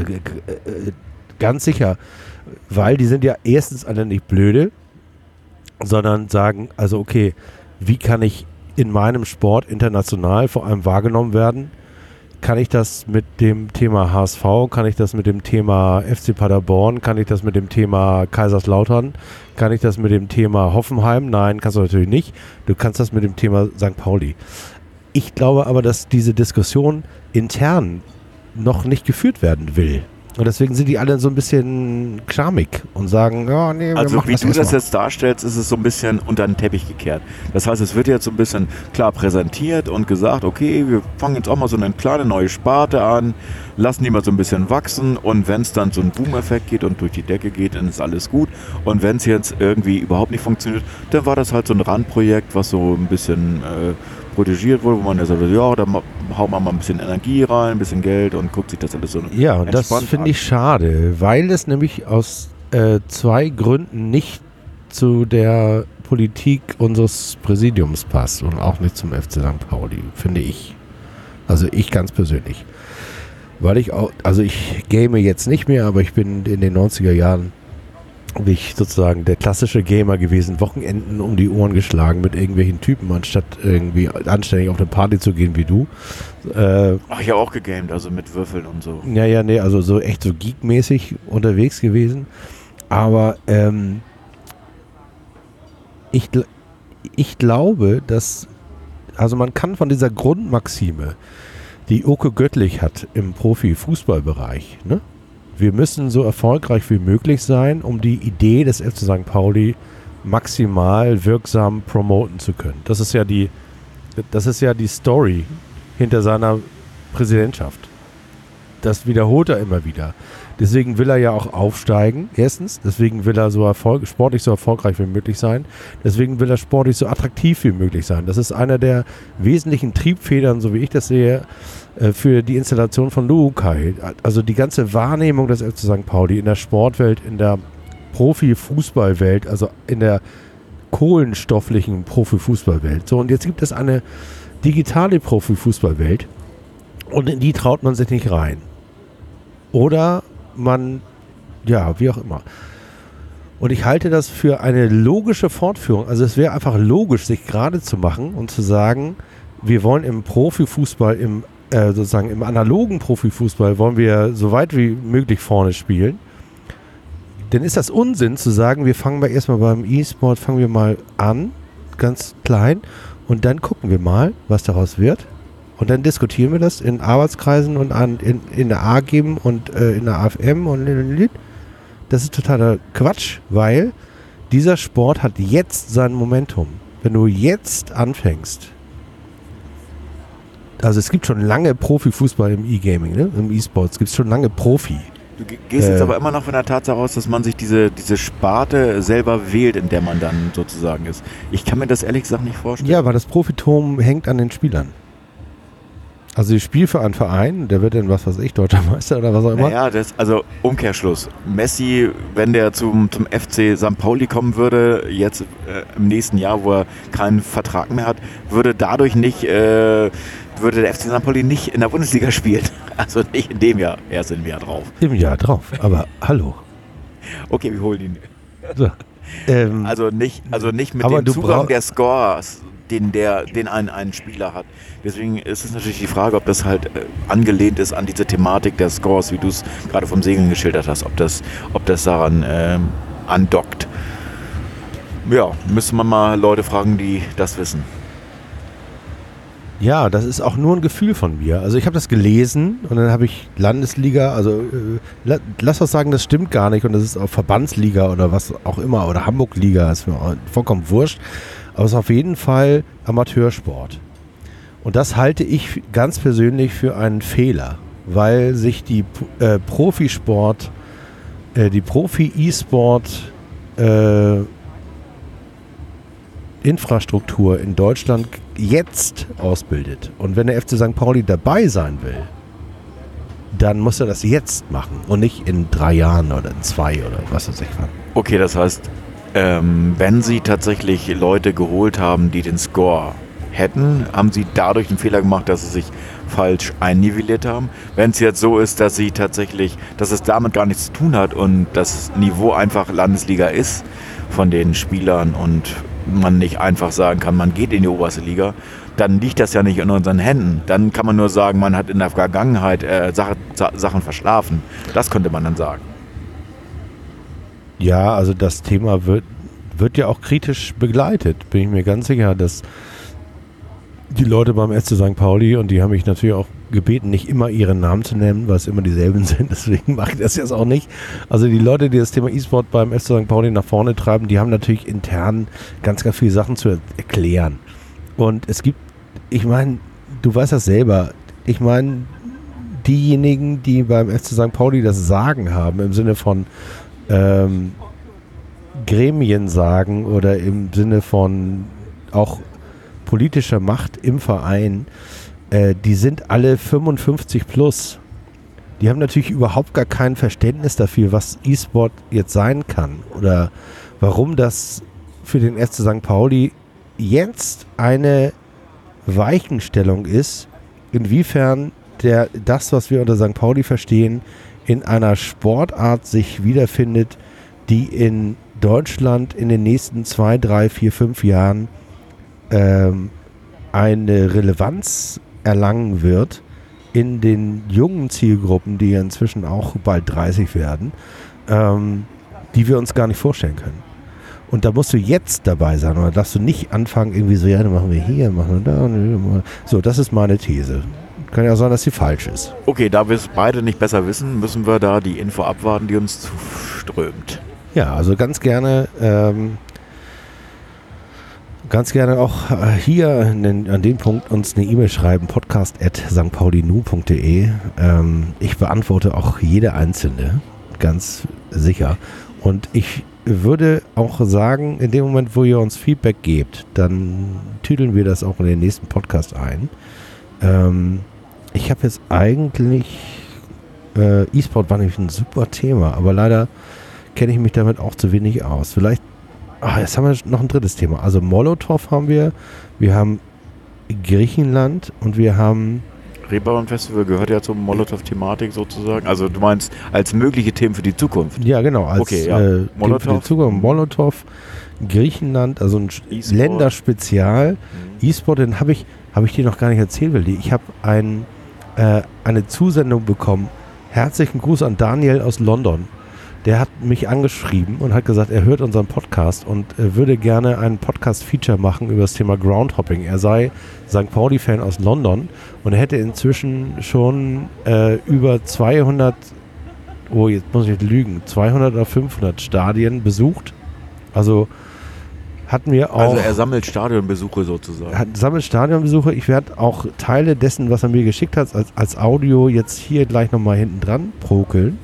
Ganz sicher. Weil die sind ja erstens alle nicht blöde, sondern sagen, also okay, wie kann ich in meinem Sport international vor allem wahrgenommen werden? Kann ich das mit dem Thema HSV, kann ich das mit dem Thema FC Paderborn, kann ich das mit dem Thema Kaiserslautern, kann ich das mit dem Thema Hoffenheim? Nein, kannst du natürlich nicht. Du kannst das mit dem Thema St. Pauli. Ich glaube aber, dass diese Diskussion intern noch nicht geführt werden will. Und deswegen sind die alle so ein bisschen schamig und sagen, ja, nee, wir Also machen wie das du das erstmal. jetzt darstellst, ist es so ein bisschen unter den Teppich gekehrt. Das heißt, es wird jetzt so ein bisschen klar präsentiert und gesagt, okay, wir fangen jetzt auch mal so eine kleine neue Sparte an, lassen die mal so ein bisschen wachsen und wenn es dann so einen Boom-Effekt geht und durch die Decke geht, dann ist alles gut. Und wenn es jetzt irgendwie überhaupt nicht funktioniert, dann war das halt so ein Randprojekt, was so ein bisschen protegiert wurde, wo man ja sagt, ja, da haut man mal ein bisschen Energie rein, ein bisschen Geld und guckt sich das alles so Ja, und das entspannt finde an. ich schade, weil es nämlich aus zwei Gründen nicht zu der Politik unseres Präsidiums passt und auch nicht zum FC St. Pauli, finde ich. Also ich ganz persönlich. Weil ich auch, also ich game jetzt nicht mehr, aber ich bin in den 90er Jahren bin ich sozusagen der klassische Gamer gewesen, Wochenenden um die Ohren geschlagen mit irgendwelchen Typen, anstatt irgendwie anständig auf eine Party zu gehen wie du. Ach, ich habe auch gegamed, also mit Würfeln und so. Ja, nee, also so echt so geekmäßig unterwegs gewesen. Aber ich glaube, dass, also man kann von dieser Grundmaxime, die Oke Göttlich hat im Profi-Fußballbereich, ne? Wir müssen so erfolgreich wie möglich sein, um die Idee des FC St. Pauli maximal wirksam promoten zu können. Das ist ja die Story hinter seiner Präsidentschaft. Das wiederholt er immer wieder. Deswegen will er ja auch aufsteigen, erstens. Deswegen will er sportlich so erfolgreich wie möglich sein. Deswegen will er sportlich so attraktiv wie möglich sein. Das ist einer der wesentlichen Triebfedern, so wie ich das sehe, für die Installation von Lukai. Also die ganze Wahrnehmung des FC St. Pauli in der Sportwelt, in der Profifußballwelt, also in der kohlenstofflichen Profifußballwelt. So, und jetzt gibt es eine digitale Profifußballwelt und in die traut man sich nicht rein. Oder man, ja, wie auch immer. Und ich halte das für eine logische Fortführung. Also es wäre einfach logisch, sich gerade zu machen und zu sagen, wir wollen im Profifußball, sozusagen im analogen Profifußball, wollen wir so weit wie möglich vorne spielen. Dann ist das Unsinn zu sagen, wir fangen erstmal beim E-Sport, fangen wir mal an, ganz klein, und dann gucken wir mal, was daraus wird. Und dann diskutieren wir das in Arbeitskreisen und in der AGM und in der AFM und das ist totaler Quatsch, weil dieser Sport hat jetzt sein Momentum. Wenn du jetzt anfängst, also es gibt schon lange Profifußball im E-Gaming, ne? Im E-Sports gibt es schon lange Profi. Du gehst jetzt aber immer noch von der Tatsache aus, dass man sich diese Sparte selber wählt, in der man dann sozusagen ist. Ich kann mir das ehrlich gesagt nicht vorstellen. Ja, weil das Profitum hängt an den Spielern. Also ich spiele für einen Verein, der wird dann, was weiß ich, Deutscher Meister oder was auch immer. Naja, also Umkehrschluss. Messi, wenn der zum FC St. Pauli kommen würde, jetzt im nächsten Jahr, wo er keinen Vertrag mehr hat, würde dadurch nicht, würde der FC St. Pauli nicht in der Bundesliga spielen. Also nicht in dem Jahr, erst im Jahr drauf. Im Jahr drauf, aber hallo. Okay, wir holen ihn. So. Also nicht mit aber dem du Zugang der Scores, den einen Spieler hat. Deswegen ist es natürlich die Frage, ob das halt angelehnt ist an diese Thematik der Scores, wie du es gerade vom Segeln geschildert hast, ob das daran andockt. Ja, müsste man mal Leute fragen, die das wissen. Ja, das ist auch nur ein Gefühl von mir. Also ich habe das gelesen und dann habe ich Landesliga, also lass uns sagen, das stimmt gar nicht und das ist auch Verbandsliga oder was auch immer oder Hamburg-Liga, ist mir vollkommen wurscht. Aber es ist auf jeden Fall Amateursport. Und das halte ich ganz persönlich für einen Fehler, weil sich die Profisport, die Profi-E-Sport Infrastruktur in Deutschland jetzt ausbildet. Und wenn der FC St. Pauli dabei sein will, dann muss er das jetzt machen und nicht in 3 Jahren oder in 2 oder was weiß ich was. Okay, das heißt, wenn Sie tatsächlich Leute geholt haben, die den Score hätten, haben Sie dadurch einen Fehler gemacht, dass Sie sich falsch einnivelliert haben. Wenn es jetzt so ist, dass es damit gar nichts zu tun hat und das Niveau einfach Landesliga ist von den Spielern und man nicht einfach sagen kann, man geht in die oberste Liga, dann liegt das ja nicht in unseren Händen. Dann kann man nur sagen, man hat in der Vergangenheit Sachen verschlafen. Das könnte man dann sagen. Ja, also das Thema wird ja auch kritisch begleitet. Bin ich mir ganz sicher, dass die Leute beim FC St. Pauli, und die haben mich natürlich auch gebeten, nicht immer ihren Namen zu nennen, weil es immer dieselben sind, deswegen mache ich das jetzt auch nicht. Also die Leute, die das Thema E-Sport beim FC St. Pauli nach vorne treiben, die haben natürlich intern ganz, ganz viele Sachen zu erklären. Und es gibt, ich meine, du weißt das selber, ich meine, diejenigen, die beim FC St. Pauli das Sagen haben, im Sinne von Gremien sagen oder im Sinne von auch politischer Macht im Verein, die sind alle 55 plus. Die haben natürlich überhaupt gar kein Verständnis dafür, was E-Sport jetzt sein kann oder warum das für den FC St. Pauli jetzt eine Weichenstellung ist, inwiefern das, was wir unter St. Pauli verstehen, in einer Sportart sich wiederfindet, die in Deutschland in den nächsten 2, 3, 4, 5 Jahren eine Relevanz erlangen wird in den jungen Zielgruppen, die ja inzwischen auch bald 30 werden, die wir uns gar nicht vorstellen können. Und da musst du jetzt dabei sein, oder darfst du nicht anfangen, irgendwie so, ja, dann machen wir hier, machen wir da. So, das ist meine These. Kann ja sein, dass sie falsch ist. Okay, da wir es beide nicht besser wissen, müssen wir da die Info abwarten, die uns zuströmt. Ja, also ganz gerne auch hier an dem Punkt uns eine E-Mail schreiben, podcast@stpaulinu.de. Ich beantworte auch jede einzelne, ganz sicher. Und ich würde auch sagen, in dem Moment, wo ihr uns Feedback gebt, dann tüdeln wir das auch in den nächsten Podcast ein. Ich habe jetzt eigentlich, E-Sport war nämlich ein super Thema, aber leider kenne ich mich damit auch zu wenig aus. Vielleicht, jetzt haben wir noch ein drittes Thema. Also Molotow haben wir haben Griechenland und wir haben... Reeperbahn Festival gehört ja zur Molotow-Thematik sozusagen. Also du meinst als mögliche Themen für die Zukunft? Ja, genau. Als Themen für die Zukunft. Molotow, Griechenland, also ein Länderspezial. E-Sport, den habe ich dir noch gar nicht erzählt, Willi. Ich habe eine Zusendung bekommen. Herzlichen Gruß an Daniel aus London. Der hat mich angeschrieben und hat gesagt, er hört unseren Podcast und würde gerne einen Podcast-Feature machen über das Thema Groundhopping. Er sei St. Pauli-Fan aus London und er hätte inzwischen schon über 200, jetzt muss ich lügen, 200 oder 500 Stadien besucht. Also hatten wir auch... Also er sammelt Stadionbesuche sozusagen. Sammelt Stadionbesuche. Ich werde auch Teile dessen, was er mir geschickt hat, als Audio jetzt hier gleich nochmal hinten dran prokeln.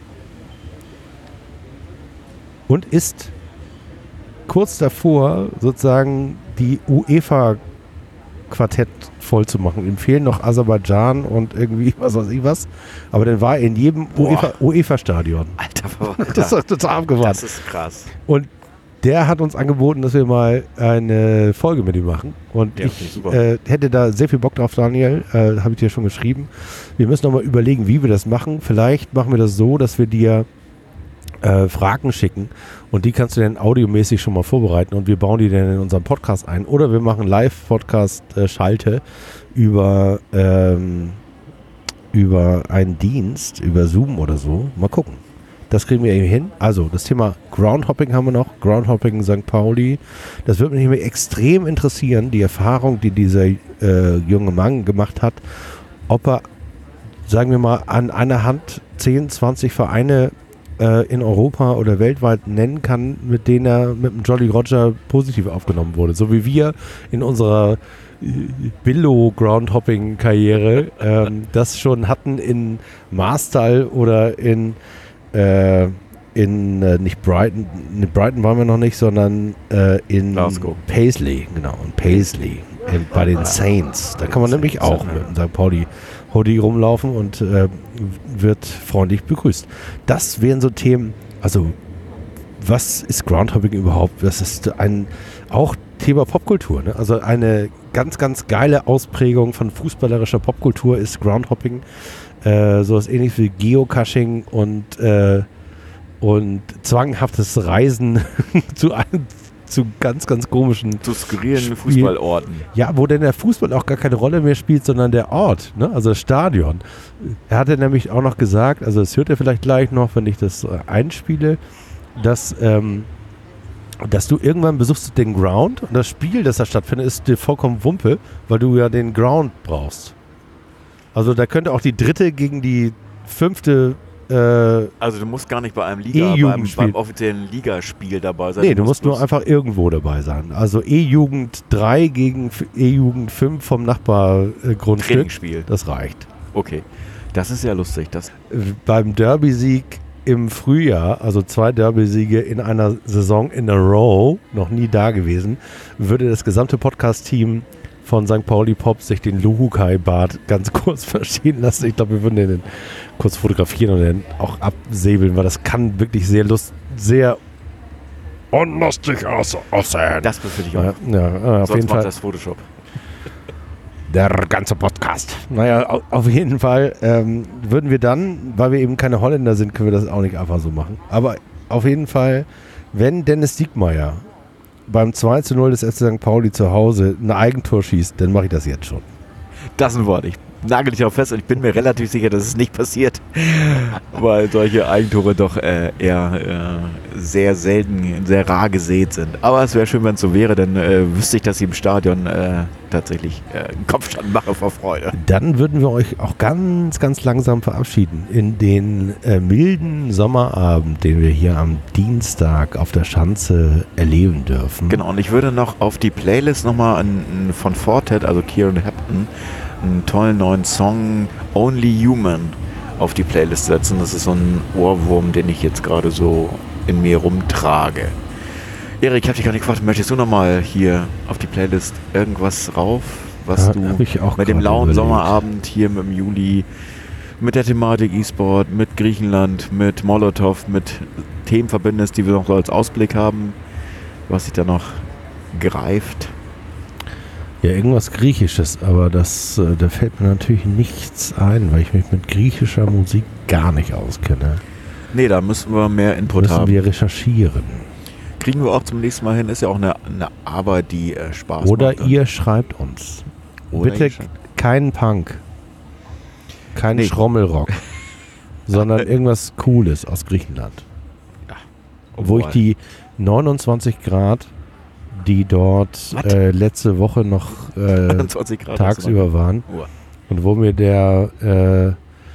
Und ist kurz davor, sozusagen die UEFA-Quartett voll zu machen. Ihm fehlen noch Aserbaidschan und irgendwie was weiß ich was. Aber dann war er in jedem UEFA-Stadion. Alter Verwalter. Das ist total abgefahren. Das ist krass. Und der hat uns angeboten, dass wir mal eine Folge mit ihm machen. Und ja, ich hätte da sehr viel Bock drauf, Daniel. Habe ich dir schon geschrieben. Wir müssen noch mal überlegen, wie wir das machen. Vielleicht machen wir das so, dass wir dir Fragen schicken und die kannst du dann audiomäßig schon mal vorbereiten und wir bauen die dann in unseren Podcast ein. Oder wir machen Live-Podcast-Schalte über einen Dienst, über Zoom oder so. Mal gucken. Das kriegen wir eben hin. Also das Thema Groundhopping haben wir noch. Groundhopping St. Pauli. Das würde mich extrem interessieren, die Erfahrung, die dieser junge Mann gemacht hat. Ob er, sagen wir mal, an einer Hand 10, 20 Vereine in Europa oder weltweit nennen kann, mit denen er mit dem Jolly Roger positiv aufgenommen wurde. So wie wir in unserer Billo-Groundhopping-Karriere das schon hatten in Marstal oder nicht Brighton, in Brighton waren wir noch nicht, sondern in Glasgow. Paisley, genau, in Paisley, bei den Saints. Da kann man nämlich auch mit dem St. Pauli Hoodie rumlaufen und wird freundlich begrüßt. Das wären so Themen, also was ist Groundhopping überhaupt? Das ist auch Thema Popkultur, ne? Also eine ganz, ganz geile Ausprägung von fußballerischer Popkultur ist Groundhopping. Sowas ähnliches wie Geocaching und zwanghaftes Reisen zu ganz, ganz komischen zu skurrilen Fußballorten. Ja, wo denn der Fußball auch gar keine Rolle mehr spielt, sondern der Ort, ne? Also das Stadion. Er hatte nämlich auch noch gesagt, also das hört ihr vielleicht gleich noch, wenn ich das einspiele, dass du irgendwann besuchst den Ground und das Spiel, das da stattfindet, ist dir vollkommen Wumpe, weil du ja den Ground brauchst. Also da könnte auch die dritte gegen die fünfte also du musst gar nicht bei einem beim offiziellen Ligaspiel dabei sein. Nee, du musst nur einfach irgendwo dabei sein. Also E-Jugend 3 gegen E-Jugend 5 vom Nachbargrundstück. Trainingsspiel. Das reicht. Okay, das ist ja lustig. Beim Derby-Sieg im Frühjahr, also 2 Derby-Siege in einer Saison in a row, noch nie da gewesen, würde das gesamte Podcast-Team von St. Pauli Pop sich den Luhukai-Bart ganz kurz verstehen lassen. Ich glaube, wir würden den kurz fotografieren und dann auch absäbeln, weil das kann wirklich sehr unlustig aussehen. Das befinde ich auch. Ja, auf jeden Fall. Das Photoshop. Der ganze Podcast. Naja, auf jeden Fall würden wir dann, weil wir eben keine Holländer sind, können wir das auch nicht einfach so machen. Aber auf jeden Fall, wenn Dennis Diekmeyer beim 2:0 des FC St. Pauli zu Hause ein Eigentor schießt, dann mache ich das jetzt schon. Das ist ein Wort. Ich nagel dich auch fest und ich bin mir relativ sicher, dass es nicht passiert, weil solche Eigentore doch eher sehr selten, sehr rar gesät sind. Aber es wäre schön, wenn es so wäre, dann wüsste ich, dass ich im Stadion tatsächlich einen Kopfstand mache vor Freude. Dann würden wir euch auch ganz, ganz langsam verabschieden in den milden Sommerabend, den wir hier am Dienstag auf der Schanze erleben dürfen. Genau, und ich würde noch auf die Playlist nochmal von Fortet, also Kieran Hepton, einen tollen neuen Song Only Human auf die Playlist setzen. Das ist so ein Ohrwurm, den ich jetzt gerade so in mir rumtrage. Erik, ich habe dich gar nicht gefragt, möchtest du nochmal hier auf die Playlist irgendwas rauf, was du mit dem lauen Sommerabend hier mit dem Juli, mit der Thematik E-Sport, mit Griechenland, mit Molotow, mit Themen verbindest, die wir noch so als Ausblick haben, was sich da noch greift? Ja, irgendwas Griechisches, aber da fällt mir natürlich nichts ein, weil ich mich mit griechischer Musik gar nicht auskenne. Nee, da müssen wir mehr Input haben. Müssen wir recherchieren. Kriegen wir auch zum nächsten Mal hin, ist ja auch eine Arbeit, die Spaß macht. Oder ihr schreibt uns. Bitte keinen Punk, keinen Schrommelrock, sondern irgendwas Cooles aus Griechenland. Ja. Wo ich die 29 Grad, die dort letzte Woche noch tagsüber waren. Und wo mir der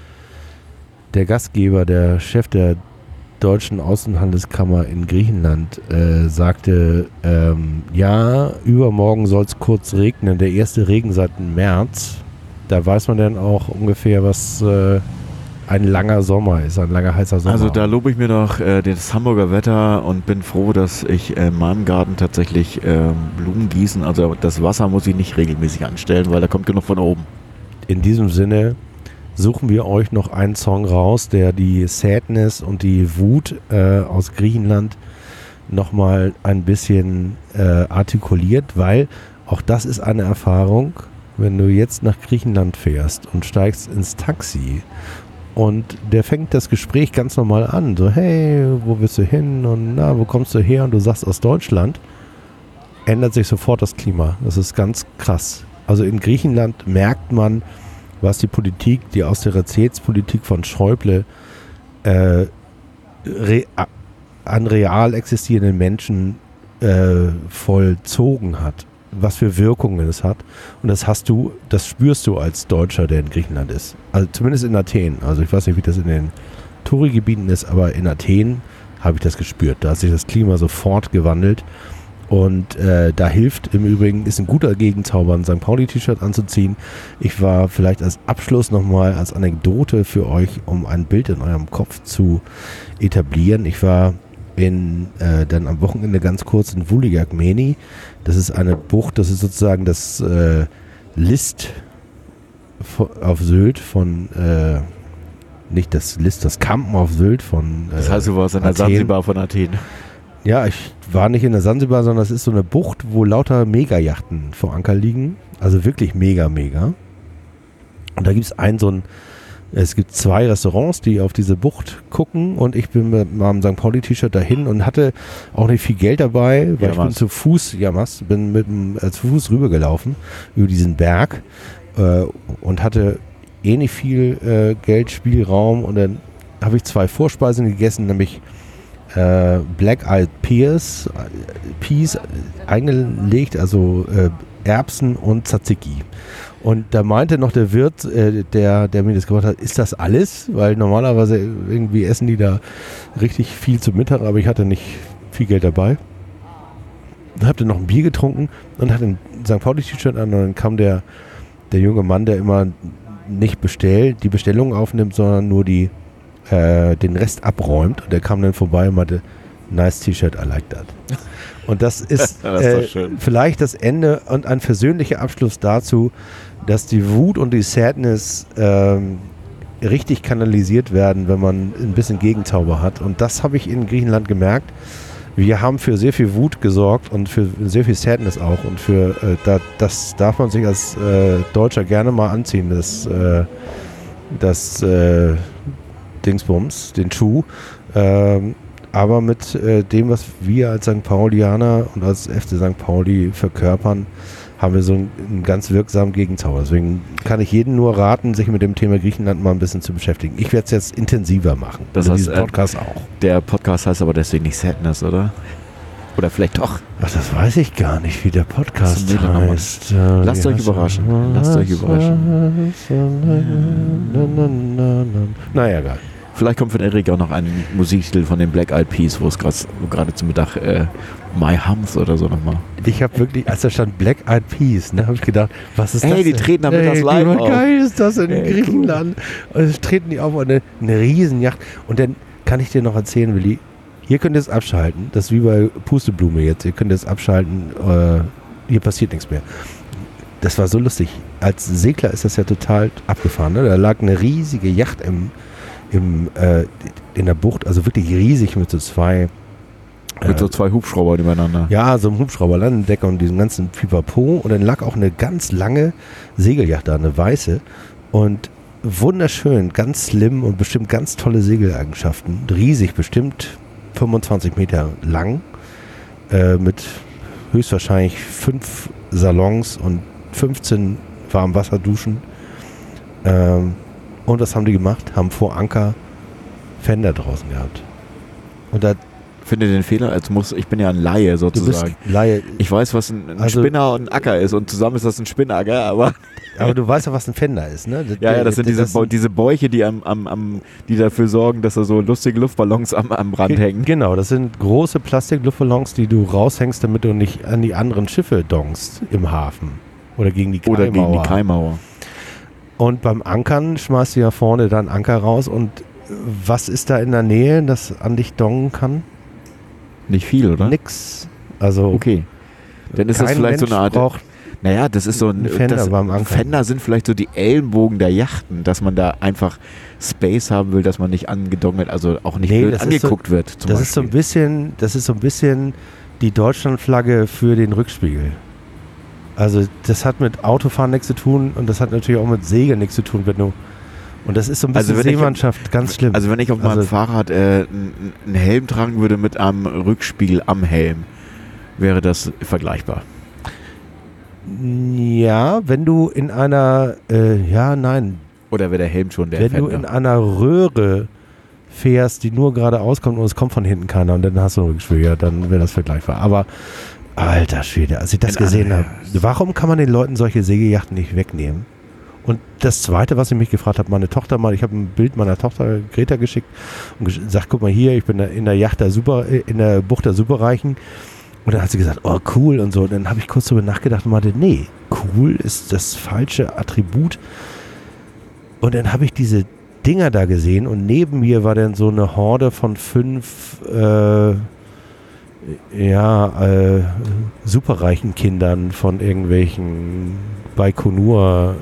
Gastgeber, der Chef der Deutschen Außenhandelskammer in Griechenland sagte, ja, übermorgen soll es kurz regnen, der erste Regen seit März. Da weiß man dann auch ungefähr, was ein langer Sommer ist, ein langer heißer Sommer. Also da lobe ich mir doch das Hamburger Wetter und bin froh, dass ich in meinem Garten tatsächlich Blumen gießen, also das Wasser muss ich nicht regelmäßig anstellen, weil da kommt genug von oben. In diesem Sinne suchen wir euch noch einen Song raus, der die Sadness und die Wut aus Griechenland nochmal ein bisschen artikuliert, weil auch das ist eine Erfahrung, wenn du jetzt nach Griechenland fährst und steigst ins Taxi Und der fängt das Gespräch ganz normal an. So, hey, wo willst du hin? Und na, wo kommst du her? Und du sagst aus Deutschland. Ändert sich sofort das Klima. Das ist ganz krass. Also in Griechenland merkt man, was die Politik, die Austeritätspolitik von Schäuble an real existierenden Menschen vollzogen hat. Was für Wirkungen es hat. Und das spürst du als Deutscher, der in Griechenland ist. Also zumindest in Athen. Also ich weiß nicht, wie das in den Touri-Gebieten ist, aber in Athen habe ich das gespürt. Da hat sich das Klima sofort gewandelt. Und da hilft im Übrigen, ist ein guter Gegenzauber, ein St. Pauli-T-Shirt anzuziehen. Ich war vielleicht als Abschluss nochmal, als Anekdote für euch, um ein Bild in eurem Kopf zu etablieren. Ich war dann am Wochenende ganz kurz in Vuligagmeni. Das ist eine Bucht, das ist sozusagen das List auf Sylt von, nicht das List, das Kampen auf Sylt von Das heißt, du warst in der Sansibar von Athen. Ja, ich war nicht in der Sansibar, sondern es ist so eine Bucht, wo lauter Megayachten vor Anker liegen. Also wirklich mega. Und da gibt es gibt 2 Restaurants, die auf diese Bucht gucken, und ich bin mit meinem St. Pauli-T-Shirt dahin und hatte auch nicht viel Geld dabei, weil ich bin zu Fuß, zu Fuß rübergelaufen über diesen Berg und hatte nicht viel Geldspielraum, und dann habe ich 2 Vorspeisen gegessen, nämlich Black Eyed Peas eingelegt, also Erbsen und Tzatziki. Und da meinte noch der Wirt, der mir das gemacht hat, ist das alles? Weil normalerweise irgendwie essen die da richtig viel zum Mittag, aber ich hatte nicht viel Geld dabei. Dann habe ich noch ein Bier getrunken und hatte ein St. Pauli-T-Shirt an, und dann kam der junge Mann, der immer nicht die Bestellung aufnimmt, sondern nur den Rest abräumt. Und der kam dann vorbei und meinte, nice T-Shirt, I like that. Und das ist, vielleicht das Ende und ein versöhnlicher Abschluss dazu, dass die Wut und die Sadness richtig kanalisiert werden, wenn man ein bisschen Gegenzauber hat. Und das habe ich in Griechenland gemerkt. Wir haben für sehr viel Wut gesorgt und für sehr viel Sadness auch. Und das darf man sich als Deutscher gerne mal anziehen, das Dingsbums, den Schuh. Aber mit dem, was wir als St. Paulianer und als FC St. Pauli verkörpern, haben wir so einen ganz wirksamen Gegenzauber. Deswegen kann ich jedem nur raten, sich mit dem Thema Griechenland mal ein bisschen zu beschäftigen. Ich werde es jetzt intensiver machen. Das heißt, diesen Podcast auch. Der Podcast heißt aber deswegen nicht Sadness, oder? Oder vielleicht doch. Ach, das weiß ich gar nicht, wie der Podcast heißt. Lasst euch überraschen. Naja, egal. Vielleicht kommt von Erik auch noch ein Musiktitel von den Black Eyed Peas, wo gerade zum Mittag My Hums oder so nochmal. Ich habe wirklich, als da stand Black Eyed Peas, habe ich gedacht, was ist das? Hey, die treten damit das live auf. Wie geil ist das in Griechenland? Cool. Und treten die auf eine Riesenjacht. Und dann kann ich dir noch erzählen, Willi, hier könnt ihr es abschalten. Das ist wie bei Pusteblume jetzt. Ihr könnt es abschalten. Hier passiert nichts mehr. Das war so lustig. Als Segler ist das ja total abgefahren. Ne? Da lag eine riesige Yacht in der Bucht, also wirklich riesig mit so 2 Hubschraubern übereinander. Ja, so ein Hubschrauber, Landendecker und diesen ganzen Pipapo. Und dann lag auch eine ganz lange Segelyacht da, eine weiße. Und wunderschön, ganz slim und bestimmt ganz tolle Segeleigenschaften. Riesig, bestimmt 25 Meter lang. Mit höchstwahrscheinlich 5 Salons und 15 Warmwasserduschen. Und was haben die gemacht? Haben vor Anker Fender draußen gehabt. Und da finde den Fehler, ich bin ja ein Laie sozusagen. Du bist Laie. Ich weiß, was ein Spinner und ein Acker ist, und zusammen ist das ein Spinnacker, aber du weißt ja, was ein Fender ist, ne? Das sind diese Bäuche, die die dafür sorgen, dass da so lustige Luftballons am Rand hängen. Genau, das sind große Plastikluftballons, die du raushängst, damit du nicht an die anderen Schiffe donkst im Hafen. Oder gegen die Kaimauer. Und beim Ankern schmeißt du ja vorne dann Anker raus. Und was ist da in der Nähe, das an dich dongen kann? Nicht viel, oder? Nix. Also okay. Dann ist das vielleicht so eine Art. Naja, das ist so ein Fender beim Ankern. Fender sind vielleicht so die Ellenbogen der Yachten, dass man da einfach Space haben will, dass man nicht angedongelt, also auch nicht blöd angeguckt wird. Das ist so ein bisschen die Deutschlandflagge für den Rückspiegel. Also das hat mit Autofahren nichts zu tun, und das hat natürlich auch mit Segeln nichts zu tun, wenn du Und das ist so ein bisschen Seemannschaft, ganz schlimm. Also wenn ich auf meinem Fahrrad einen Helm tragen würde mit einem Rückspiegel am Helm, wäre das vergleichbar. Ja, wenn du in einer, Oder wäre der Helm schon der Wenn Fender? du in einer Röhre fährst, die nur geradeaus kommt und es kommt von hinten keiner und dann hast du einen Rückspiegel, dann wäre das vergleichbar. Aber alter Schwede, als ich das gesehen habe, warum kann man den Leuten solche Segelyachten nicht wegnehmen? Und das Zweite, was ich mich gefragt habe, meine Tochter mal, ich habe ein Bild meiner Tochter Greta geschickt und gesagt, guck mal hier, ich bin in der Yacht in der Bucht der Superreichen. Und dann hat sie gesagt, oh cool und so. Und dann habe ich kurz darüber nachgedacht und meinte, nee, cool ist das falsche Attribut. Und dann habe ich diese Dinger da gesehen und neben mir war dann so eine Horde von 5 superreichen Kindern von irgendwelchen Baikonur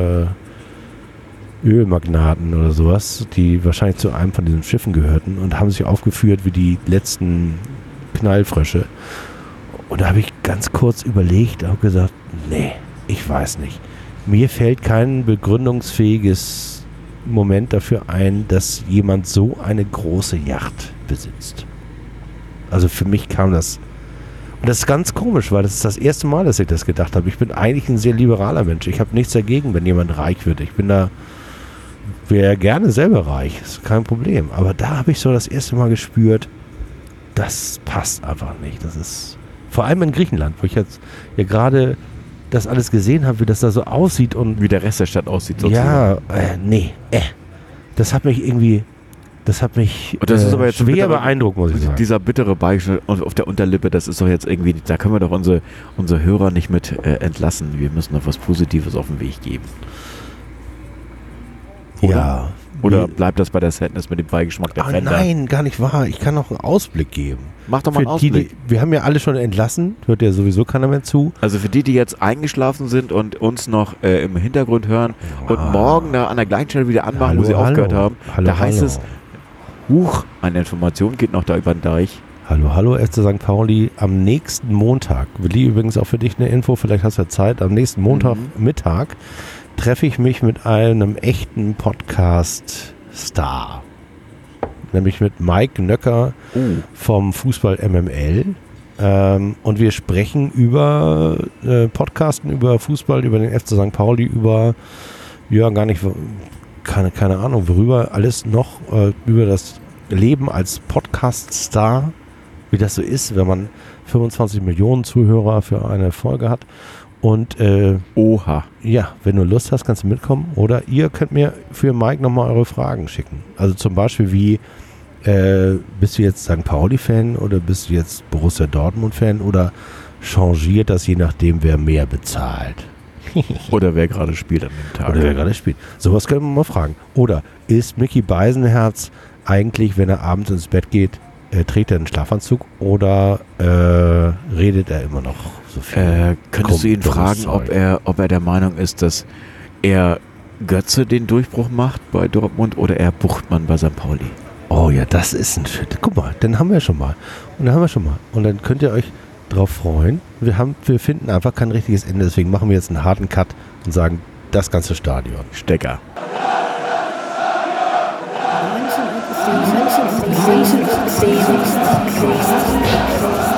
Ölmagnaten oder sowas, die wahrscheinlich zu einem von diesen Schiffen gehörten und haben sich aufgeführt wie die letzten Knallfrösche. Und da habe ich ganz kurz überlegt und gesagt, nee, ich weiß nicht. Mir fällt kein begründungsfähiges Moment dafür ein, dass jemand so eine große Yacht besitzt. Also für mich kam das. Und das ist ganz komisch, weil das ist das erste Mal, dass ich das gedacht habe. Ich bin eigentlich ein sehr liberaler Mensch. Ich habe nichts dagegen, wenn jemand reich wird. Wäre gerne selber reich. Das ist kein Problem. Aber da habe ich so das erste Mal gespürt, das passt einfach nicht. Das ist vor allem in Griechenland, wo ich jetzt ja gerade das alles gesehen habe, wie das da so aussieht und wie der Rest der Stadt aussieht. Sozusagen. Ja, das hat mich irgendwie, und das ist aber jetzt schwer beeindruckt, muss ich sagen. Dieser bittere Beigeschmack auf der Unterlippe, das ist doch jetzt irgendwie, da können wir doch unsere Hörer nicht mit entlassen. Wir müssen doch was Positives auf den Weg geben. Oder? Ja. Oder bleibt das bei der Sadness mit dem Beigeschmack der Fender? Nein, gar nicht wahr. Ich kann noch einen Ausblick geben. Mach doch mal einen Ausblick. Wir haben ja alle schon entlassen. Hört ja sowieso keiner mehr zu. Also für die jetzt eingeschlafen sind und uns noch im Hintergrund hören und morgen da an der gleichen Stelle wieder anmachen, wo sie aufgehört haben, da heißt es, eine Information geht noch da über den Deich. Hallo, FC St. Pauli am nächsten Montag. Willi, übrigens auch für dich eine Info, vielleicht hast du ja Zeit. Am nächsten Montagmittag treffe ich mich mit einem echten Podcast-Star. Nämlich mit Mike Nöcker vom Fußball MML. Und wir sprechen über Podcasten, über Fußball, über den FC St. Pauli, über, keine Ahnung, worüber alles noch, über das Leben als Podcast-Star, wie das so ist, wenn man 25 Millionen Zuhörer für eine Folge hat. Und ja, wenn du Lust hast, kannst du mitkommen. Oder ihr könnt mir für Mike nochmal eure Fragen schicken. Also zum Beispiel wie, bist du jetzt St. Pauli-Fan oder bist du jetzt Borussia Dortmund-Fan oder changiert das je nachdem, wer mehr bezahlt? Oder wer gerade spielt an dem Tag. Oder wer gerade spielt. Sowas können wir mal fragen. Oder ist Micky Beisenherz eigentlich, wenn er abends ins Bett geht, trägt er einen Schlafanzug oder redet er immer noch so viel? Könntest du ihn fragen, ob er der Meinung ist, dass er Götze den Durchbruch macht bei Dortmund oder er Buchtmann bei St. Pauli? Oh ja, das ist ein Shit. Guck mal, den haben wir schon mal. Und dann könnt ihr euch drauf freuen. Wir finden einfach kein richtiges Ende, deswegen machen wir jetzt einen harten Cut und sagen, das ganze Stadion. Stecker. Menschen